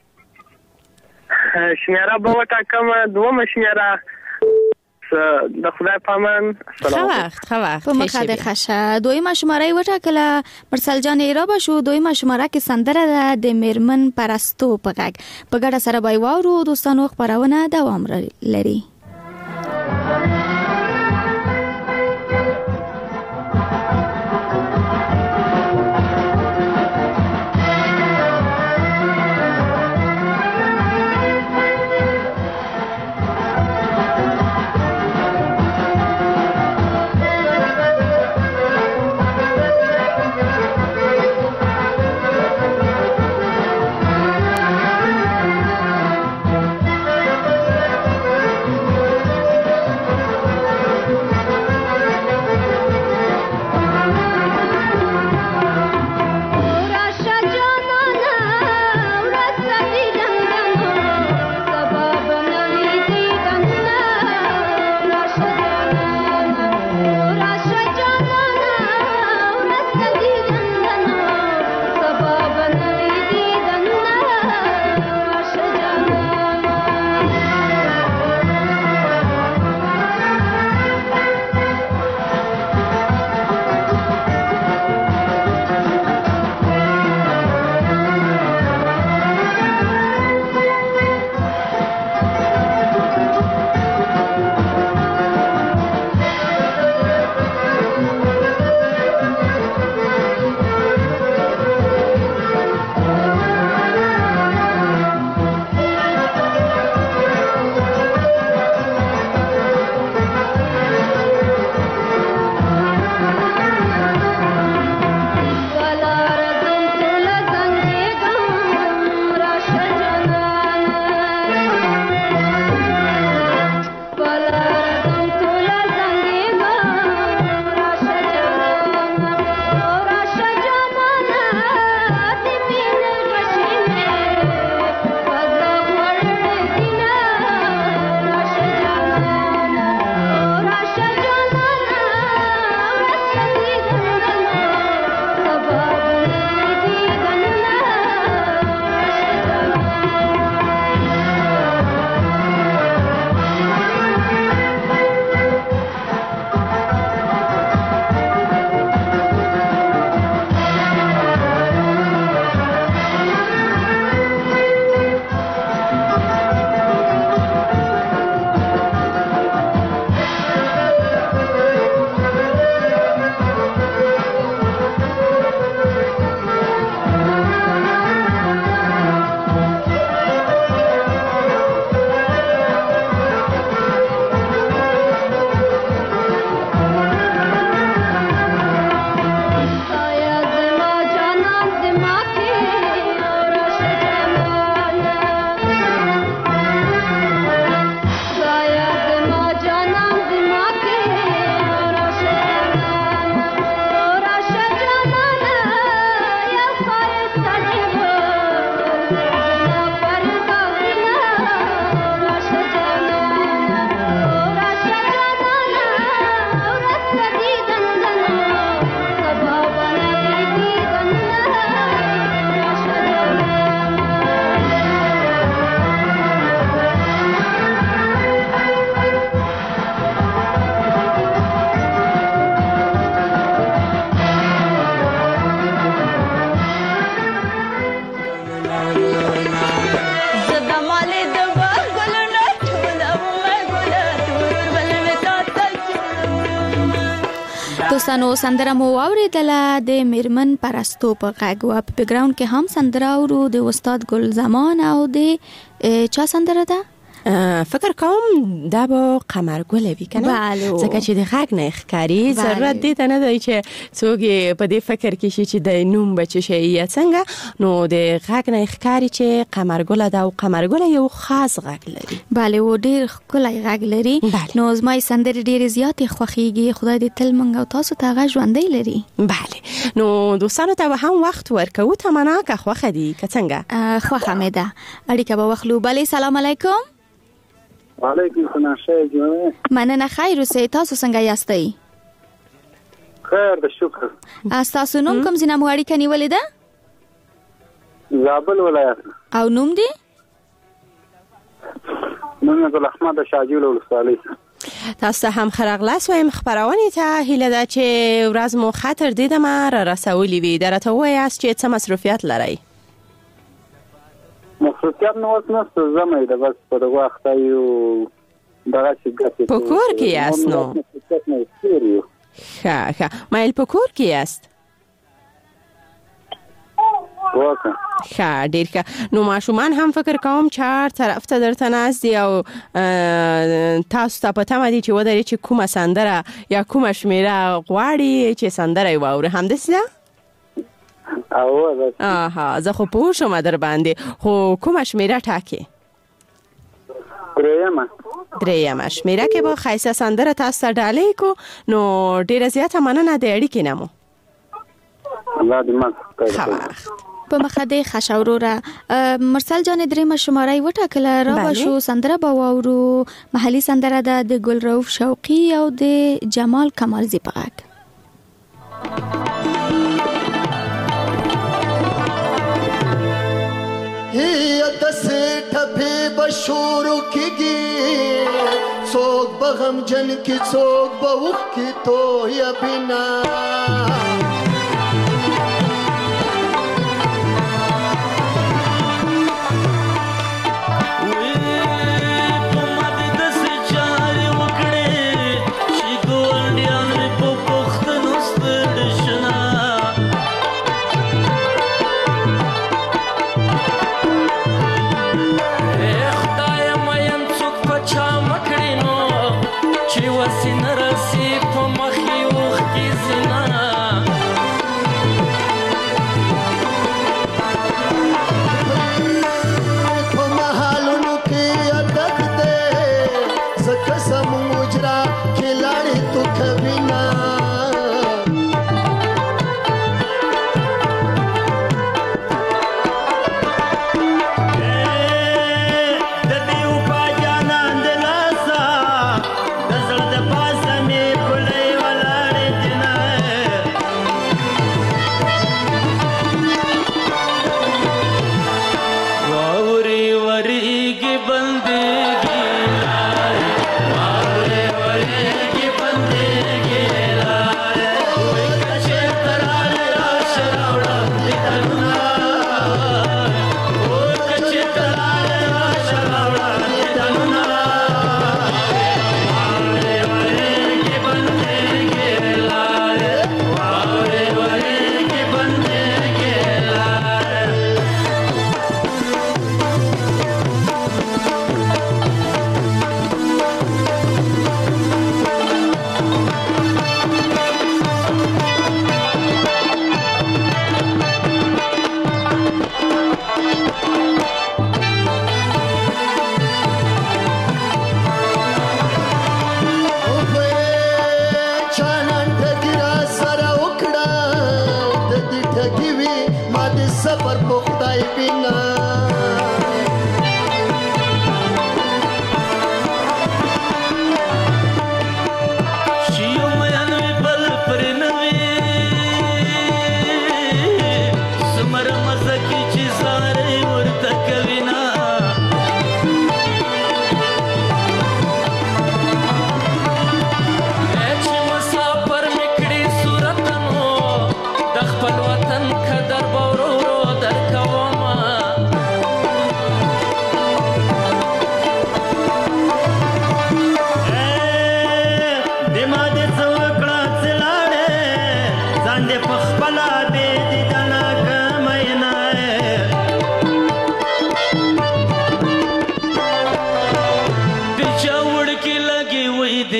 شمیره به وټاکم دوه شمیره د خدای پامان. خو وخت خو وخت په مخه د خشه دویمه شماره وټاکله مرسل جان ایرا بشو دویمه شماره کې سندره د میرمن پرستو په غږ په ګډه سره بای وورو دوستانو خبرونه دوام لري. دوستانو سندره مو واوریدله د میرمن پرستو په غږ او په بیک ګراوند کې هم سندره اورو د استاد ګل زمان او د چا سندره ده فکر کوم دا به قمرګل وي کنه ځکه چې د غږ نه ښکاری ضرورت دی ته نه دی چې څوک په دې فکر کې شي چې د نوم بچ شي یا څنګه نو د غږ نه ښکاری چې قمرګل دا او قمرګل یو خاص غږ لري bale و ډیر ښکلی غږ لري نو زما سندرې ډیر زیاتې خوښیږي خدای دې تل منګ او تاسو ته غږ ژوندۍ لري bale نو دوستانو ته هم وخت ورکو تمنا که خوښه دي که څنګه خوښه مې ده اړیکه به واخلو bale سلام علیکم وعلیکم السلام شه جوړه مننه خیر اوسئ تاسو څنګه یاستئ خیر د شکر تاسو نوم کوم ځای نه مو اړیکه نیولې ده زابل ولایت او نوم دی نوم د احمد شاجول ولسوالۍ تاسو هم خرغلاس وایم خبرونه ته هیله ده چې ورځ مو خاطر دیدم را رسولې وي درته وایاست چې څه مصروفیت لرئ مصروفیت نو اوس نشته زمای ده بس په دغه وخت یو دغه چې ګټه په کور کې یاست نو ښه ښه مایل په کور کې یاست واکه ښه ډیر ښه نو ماشومان هم فکر کوم چار طرف ته درته ناست دي او تاسو ته پته مدي چې ودرې چې کومه سندره یا کومه شمیره غواړي چې سندره یې واوري همداسې ده او آها زه خو پوه شوم در باندې خو کومه شمیره ټاکې درېیمه درېیمه شمیره کې به ښایسته سندره تاسو ته ډالۍ کو نو ډېره زیاته مننه د اړیکې نه مو الله دې مات په مخه دې ښه شه وروره مرسل جانې درېیمه شماره یې وټاکله رابه شو سندره به واورو محلي سندره ده د ګل رؤف شوقي او د جمال کمالزي په غږ هي دسه ټپه بشورو کېږي څوک بغم جن کې څوک بوخ کې تو یا بنا Sinara si po mahi ukhti zina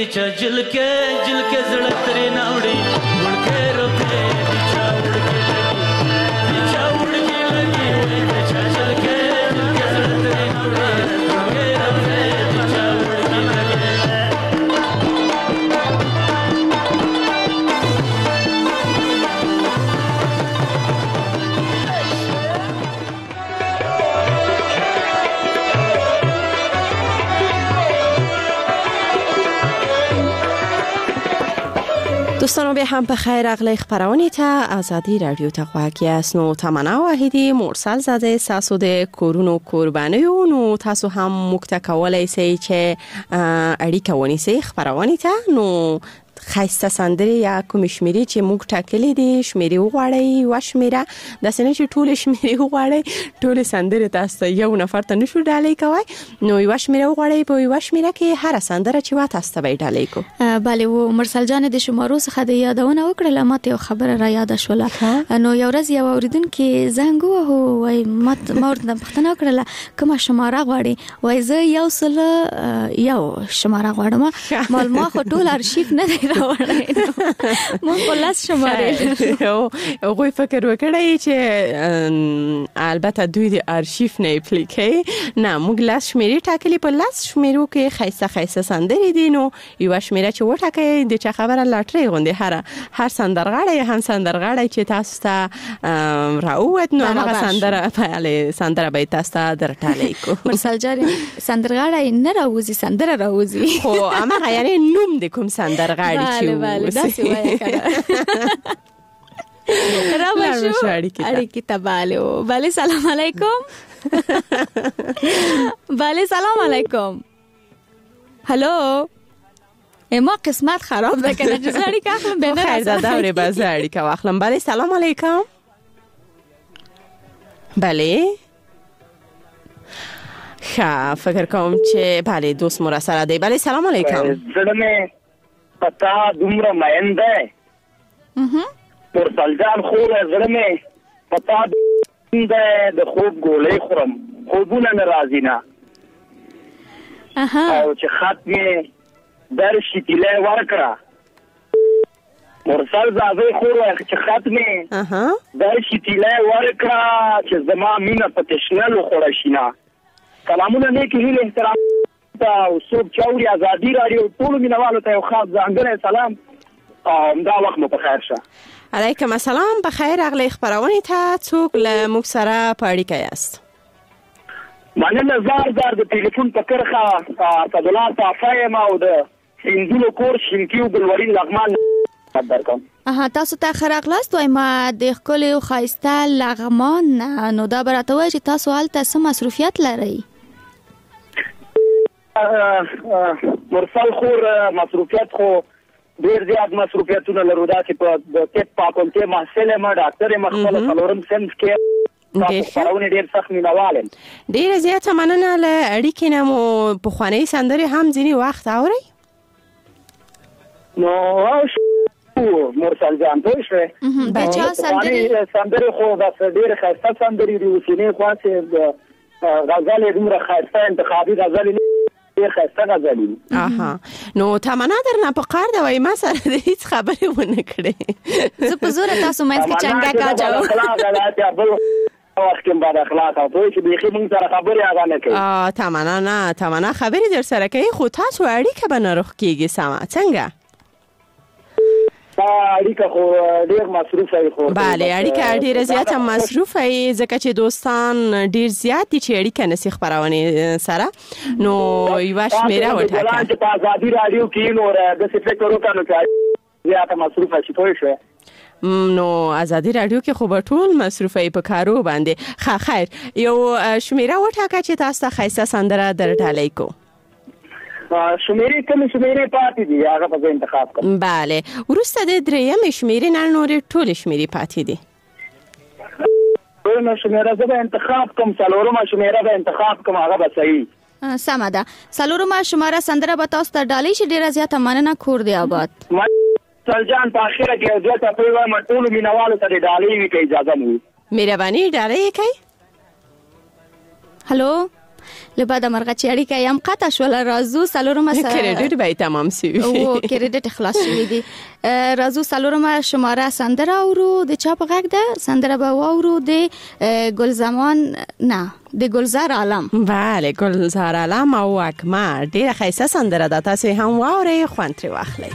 چا جلکه جلکه زړه ترې ناوړي وړکې روپې د چا وړکې لګي د چا وړکې لګي وای د چا جلکه جلکه زړه ترې ناوړي وړکې روپې د چا وړکې لګي دوستانو به هم بخیر اغلی خبرانی تا آزادی رادیو تا خواهی است نو تمنا واحدی مرسل زده ساسو ده کورونو کوربانه و نو تاسو هم مکتکوالی سی چه اڑی کوانی سی خبرانی تا نو خیسته سندره یا کوم شمیرې چې موږ ټاکلې دي شمیرې وغواړئ و شمیره د سینې چې ټول شمیرې وغواړئ ټول سندره تاسو یو نفر ته نشو ډالۍ کوي نو یو شمیره وغواړئ په یو شمیره کې هر سندره چې وا تاسو ته ډالۍ کو bale و مرسل جان د شمارو څخه د یادونه وکړه ماته یو خبره را یاد شوله نو یو ورځ یو اوریدونکو زنګ وهو وای ماته مورد پښتنه وکړه کومه شماره غواړي وای زه یو سل یو شماره غواړم مال ما خو ټول ارشیف نه دی راوړی مو خلاص شماره غوی فکر وکړی چې البته دوی د ارشیف نه اپلیکي نه موږ لاس شمیرې ټاکلې په لاس شمیرو کې خیسه خیسه سندرې دي نو یو شمیره چې وټاکې د چا خبره لاټري غوندي هر هر سندرغاړی هم سندرغاړی چې تاسو ته راووت نو هغه سندره په سندره به تاسو ته درټالې کو مرسل جان سندرغاړی نه راوځي سندره راوځي خو هغه یعنی نوم د کوم سندرغاړي بله بله داسې وایه کنه راوښو اړیکې ته bale bale سلام علیکم bale سلام علیکم هلو اما قسمت خراب ده کنه چې زړی که اخلم به نه خیر ده دوره به زړی که اخلم bale سلام علیکم bale ښه فکر کوم چې bale دوست مو را سره دی bale سلام علیکم زړه پتا دومره مین ده مرسل جان خو زړه مې پتا ده د خوب ګولې خورم خوبونه نه راځي نه او چې خط مې در شتیله ورکړه مرسل زاوی خور چې خط مې در شتیله ورکړه چې زما مینه په تشنل خوړه شینا سلامونه نیک هیله احترام او صوب چاوري آزادی رادیو ټول مینوالو ته یو خاص ځانګړی سلام دا وخت مو په خیر شه علیکم السلام بخیر اغلی خبرونه ته څوک له موږ سره په اړیکه یاست مننه زار زار د ټلیفون په کرخه صدلا صافه ما او د سیندونو کور شینکیو ګلورین لغمان درکم اها تاسو ته خراغلاست وای ما د خپل خایسته لغمان نو دا براته وای چې تاسو حالت سم مصروفیت لرئ مرسل خور مصروفیت خو ډیر زیات مصروفیتونه لرو دا چې په طب فاکولټي محصل ما ډاکټر مخبل څلورم سنس کې تاسو خبرونه ډیر سخت مینوالم ډیر زیات مننه له اړیکې نه مو په خواني سندري هم ځینی وخت اوري نو مرسل جان ته شه بچا سندري سندري خو دا ډیر خاصه سندري دی وسینه خاصه غزل دومره خاصه انتخابي غزل خسته غزلی اها نو تمنا درنه په قار دی وای ما سره د هیڅ خبرې ونه کړې زه په زور تاسو مې کې څنګه کاجو اخلاق غلطه بل وخت کې بعد اخلاق او چې بيخي موږ سره خبرې هغه نه کوي اه تمنا نه تمنا خبرې در سره کوي خو تاسو اړیکه به نه روخ کیږي سما څنګه اړیکه خو ډیر مصروف ای خو bale اړیکه ډیر زیات مصروف ای ځکه چې دوستان ډیر زیات دي چې اړیکه نسی خبرونه سره نو یو شمیره وټاکه چې په آزادی رادیو کې نو د سفکټ ورکانو کې زیات مصروف شي توي شو نو آزادی رادیو کې خو به ټول مصروف ای په کارو باندې ښه خیر یو شمیره وټاکه چې تاسو ته خیسه سندره درټالې کو شمیرې کوم شمیرې پاتې دي هغه په انتخاب کوم bale ورسته د دریم شمیرې نه نورې ټول شمیرې پاتې دي نو شمیره زه به انتخاب کوم څلورم شمیره به انتخاب کوم هغه به صحیح سمه ده څلورم شماره سندره به تاسو ته ډالۍ شي ډیره زیاته مننه کور دی آباد سلجان په اخره کې یو ځای ته په ما ټول مینوالو ته ډالۍ وکړي اجازه مو مهرباني ډالۍ کوي هلو لبعد مرغه چې اړیکه یم قطع شول راځو سلورمه سره کریډټ به تمام شي او کریډټ خلاص شوی دی راځو سلورمه شماره سندره اورو د چا په غږ ده سندره به واورو د ګلزمان نه د ګلزار عالم بله ګلزار عالم او اکمر ډیره ښایسته سندره ده تاسو هم واورئ خوند ترې واخلئ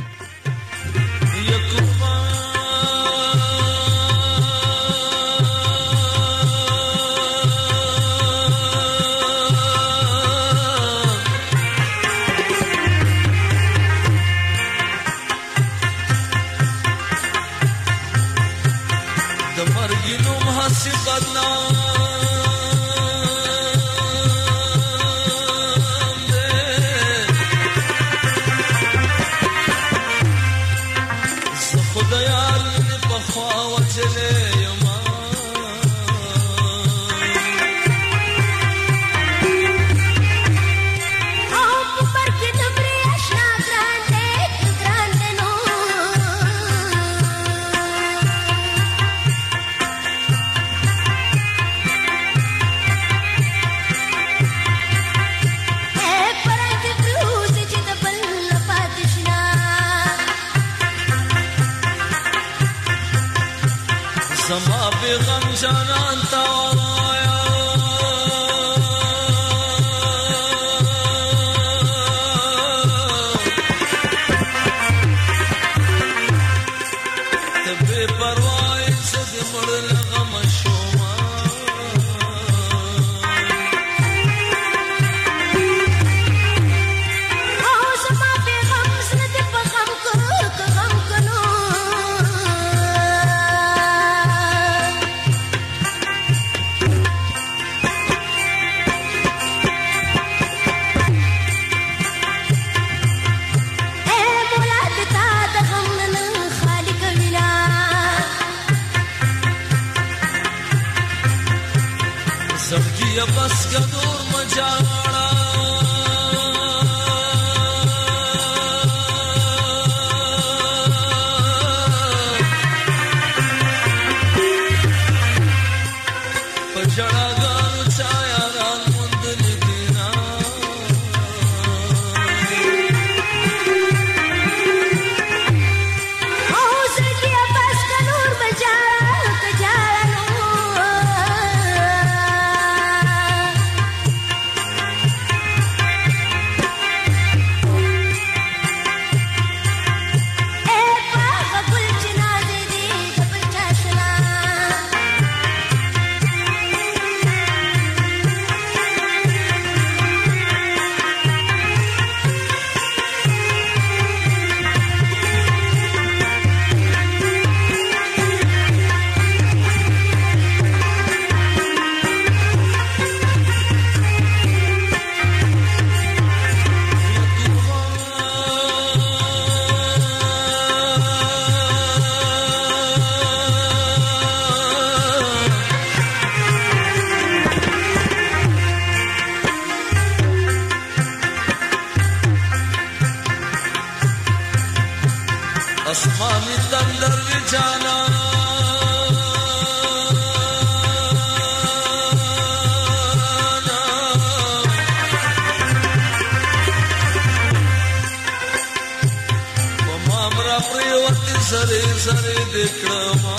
زما بغم جانان توایا تبه پروايي زد مړ لغم شوما او زما بغم زد په غم کو غم کنو زړګي بس کدور مجاړه پجړاګانو چایاران مندل دینا او زړګي بس کدور مجاړه کجاړو اسماني تندر وی جانا ومامرا پریوتی سری سری دکڑما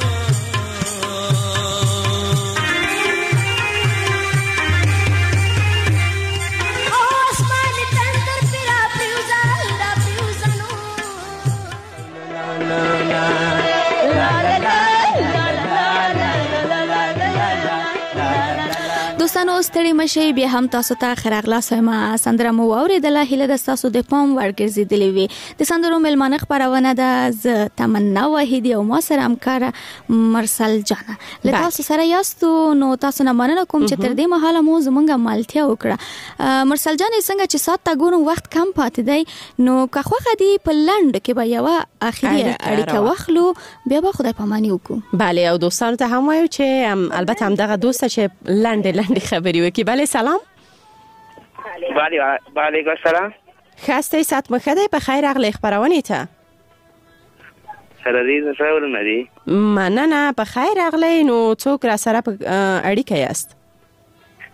دوستانو ستړي مشي بیا هم تاسو ته خراغلا سم سندره مو اوریدله هله د تاسو د پام ورګرځیدلې وي د سندرو ملمانه خبرونه ده ز تمنا وحیدی او ما سره همکار مرسل جانا له تاسو سره یاستو نو تاسو نه مننه کوم چې تر دې مهاله مو زمونږه مالتیا وکړه مرسل جان څنګه چې سات تا ګورم وخت کم پاتې دی نو که خوخه دی په لند کې به یو اخیری اړیکه واخلو بیا به خدای پامانی وکړو بله او دوستانو ته هم وایو چې البته هم دغه دوست چې لند لند خبری وکي بله سلام بله علیکم السلام خسته سات مخده په خیر اغلی خبرونه ته سره دې څه ورنه دي مننه په خیر اغلی نو څوک را سره په اړیکه یاست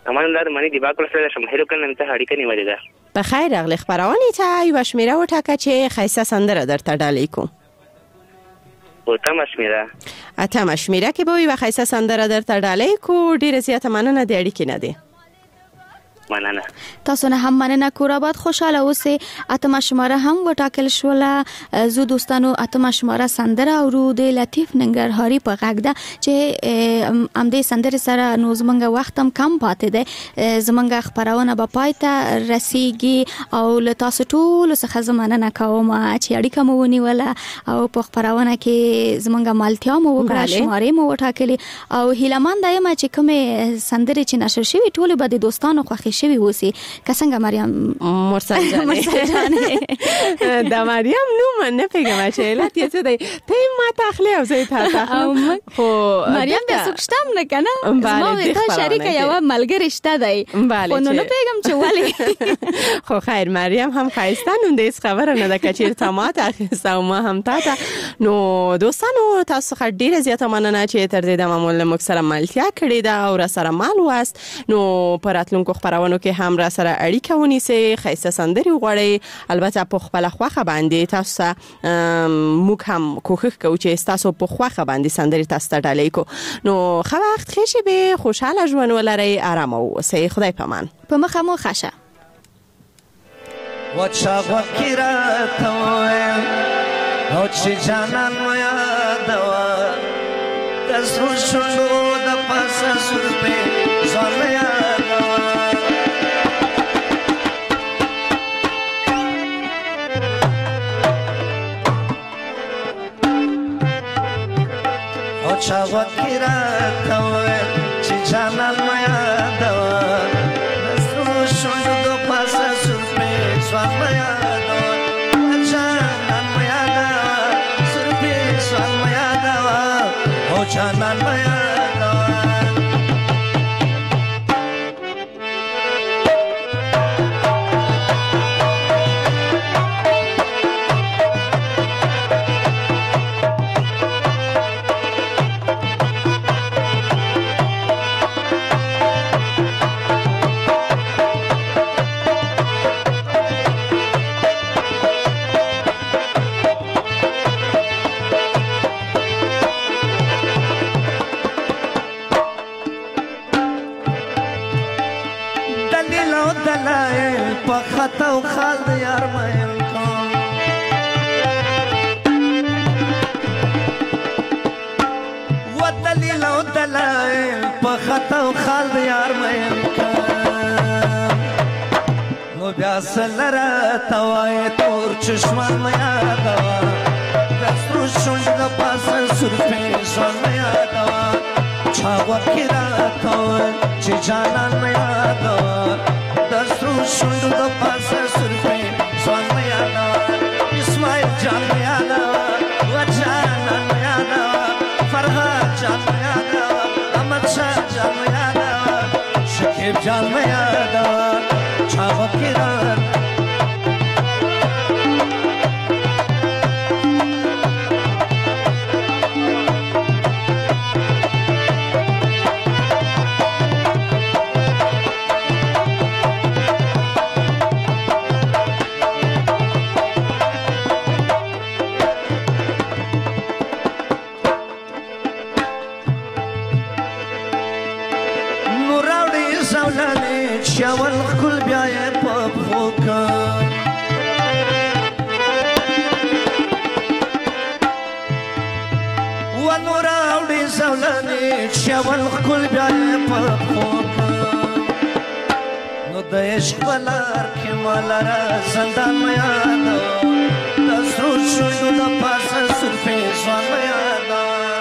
امان الله د منی دی باکل سره شم هیرو کنه ته اړیکه نیولې ده. په خیر راغلی خبرونه ته یو شمیره وټاکه چې خیسه سندره درته ډالې کو. او تم شمیره اتم شمیره کې به وي خیسه سندره درته ډالې کو. ډیره زیاته مننه دی اړیکې نه دی. مننه. تاسو نه هم مننه کور آباد خوشاله اوسئ. اتمه شماره هم وټاکل شوله. زه دوستانو اتمه شماره سندره اورو د لطیف ننګرهاري په غږ ده چې ام دې سندره سره نو زمونږ وخت هم کم پاتې دی. زمونږ خبرونه به پای ته رسیږي او له تاسو ټول څخه زه مننه کوم چې اړیکه مو ونیوله او په خبرونه کې زمونږ مالتیا مو وکړه، شمارې مو وټاکلې او هیلهمنده یم چې کومې سندرې چې نشر شوي ټولې به د دوستانو خوښې شوي اوسي. که څنګه مریم مرسل جانې مرسل جانې د مریم نوم نه پیګم چې علت یې څه دی ته ما تخلی او زه ته خو مریم بیا څوک شته نه کنه زما ته شریک یو ملګری شته دی خو نو نه پیګم چې ولی خو خیر مریم هم خایسته نو دې خبره نه ده کچیر ته ما ته او ما هم تا ته نو دوستانو تاسو خډ ډیره زیاته مننه چې تر دې د معمول مکسره ملتیا کړې ده او را سره مال واست. نو پراتلونکو خبرونه کې هم را سره اړیکه ونیسئ، خیسته سندرې وغواړئ. البته په خپله خوښه باندې تاسو موږ هم کوښښ کوو چې تاسو په خوښه باندې سندرې تاسو ته ډالۍ کو. نو ښه وخت ښه شېبې خوشحاله ژوند ولرئ، ارامه واوسئ. خدای پامان. په مخه مو ښه شه. وچا غوښې راته وویل او چې جانان مو یادوه د سرو شونډو د پاسه سورپې ځوان مو یادوه وچا غوښې راته وویل چې جانان مو یادوه د سرو شونډو د پاسه سورپې ځوان مو یادوه جانان مو یادوه سورپې ځوان مو یادوه او جانان مو یادوه خطا و خال د یار مین کوم و دلیل او دلایل په خطا و خال د یار مین کوم نو بیا سلره توای تور چشمان مې یادوا د سترو شونډو د پاسه سرپې ځوان مې یادوا چا وکړه راته چې جانان مې یادوا د سترو شونډو د پاسه سرپې ځوان مې یادوه اسماعیل جان مې یادوه و جانان مې یادوه فرهاد جان مې یادوه احمدشاه جان مې یادوه شکیب جان مې یادوه چا وکړه شاول خل بیا یې په پښو کړ و نو راوړې زولنې شاول خل بیا یې په پښو کړ نو د عشق په لار کې ما لره زندان مې یادوه د سرو شونډو د پاسه سرپې ځوان مې یادوه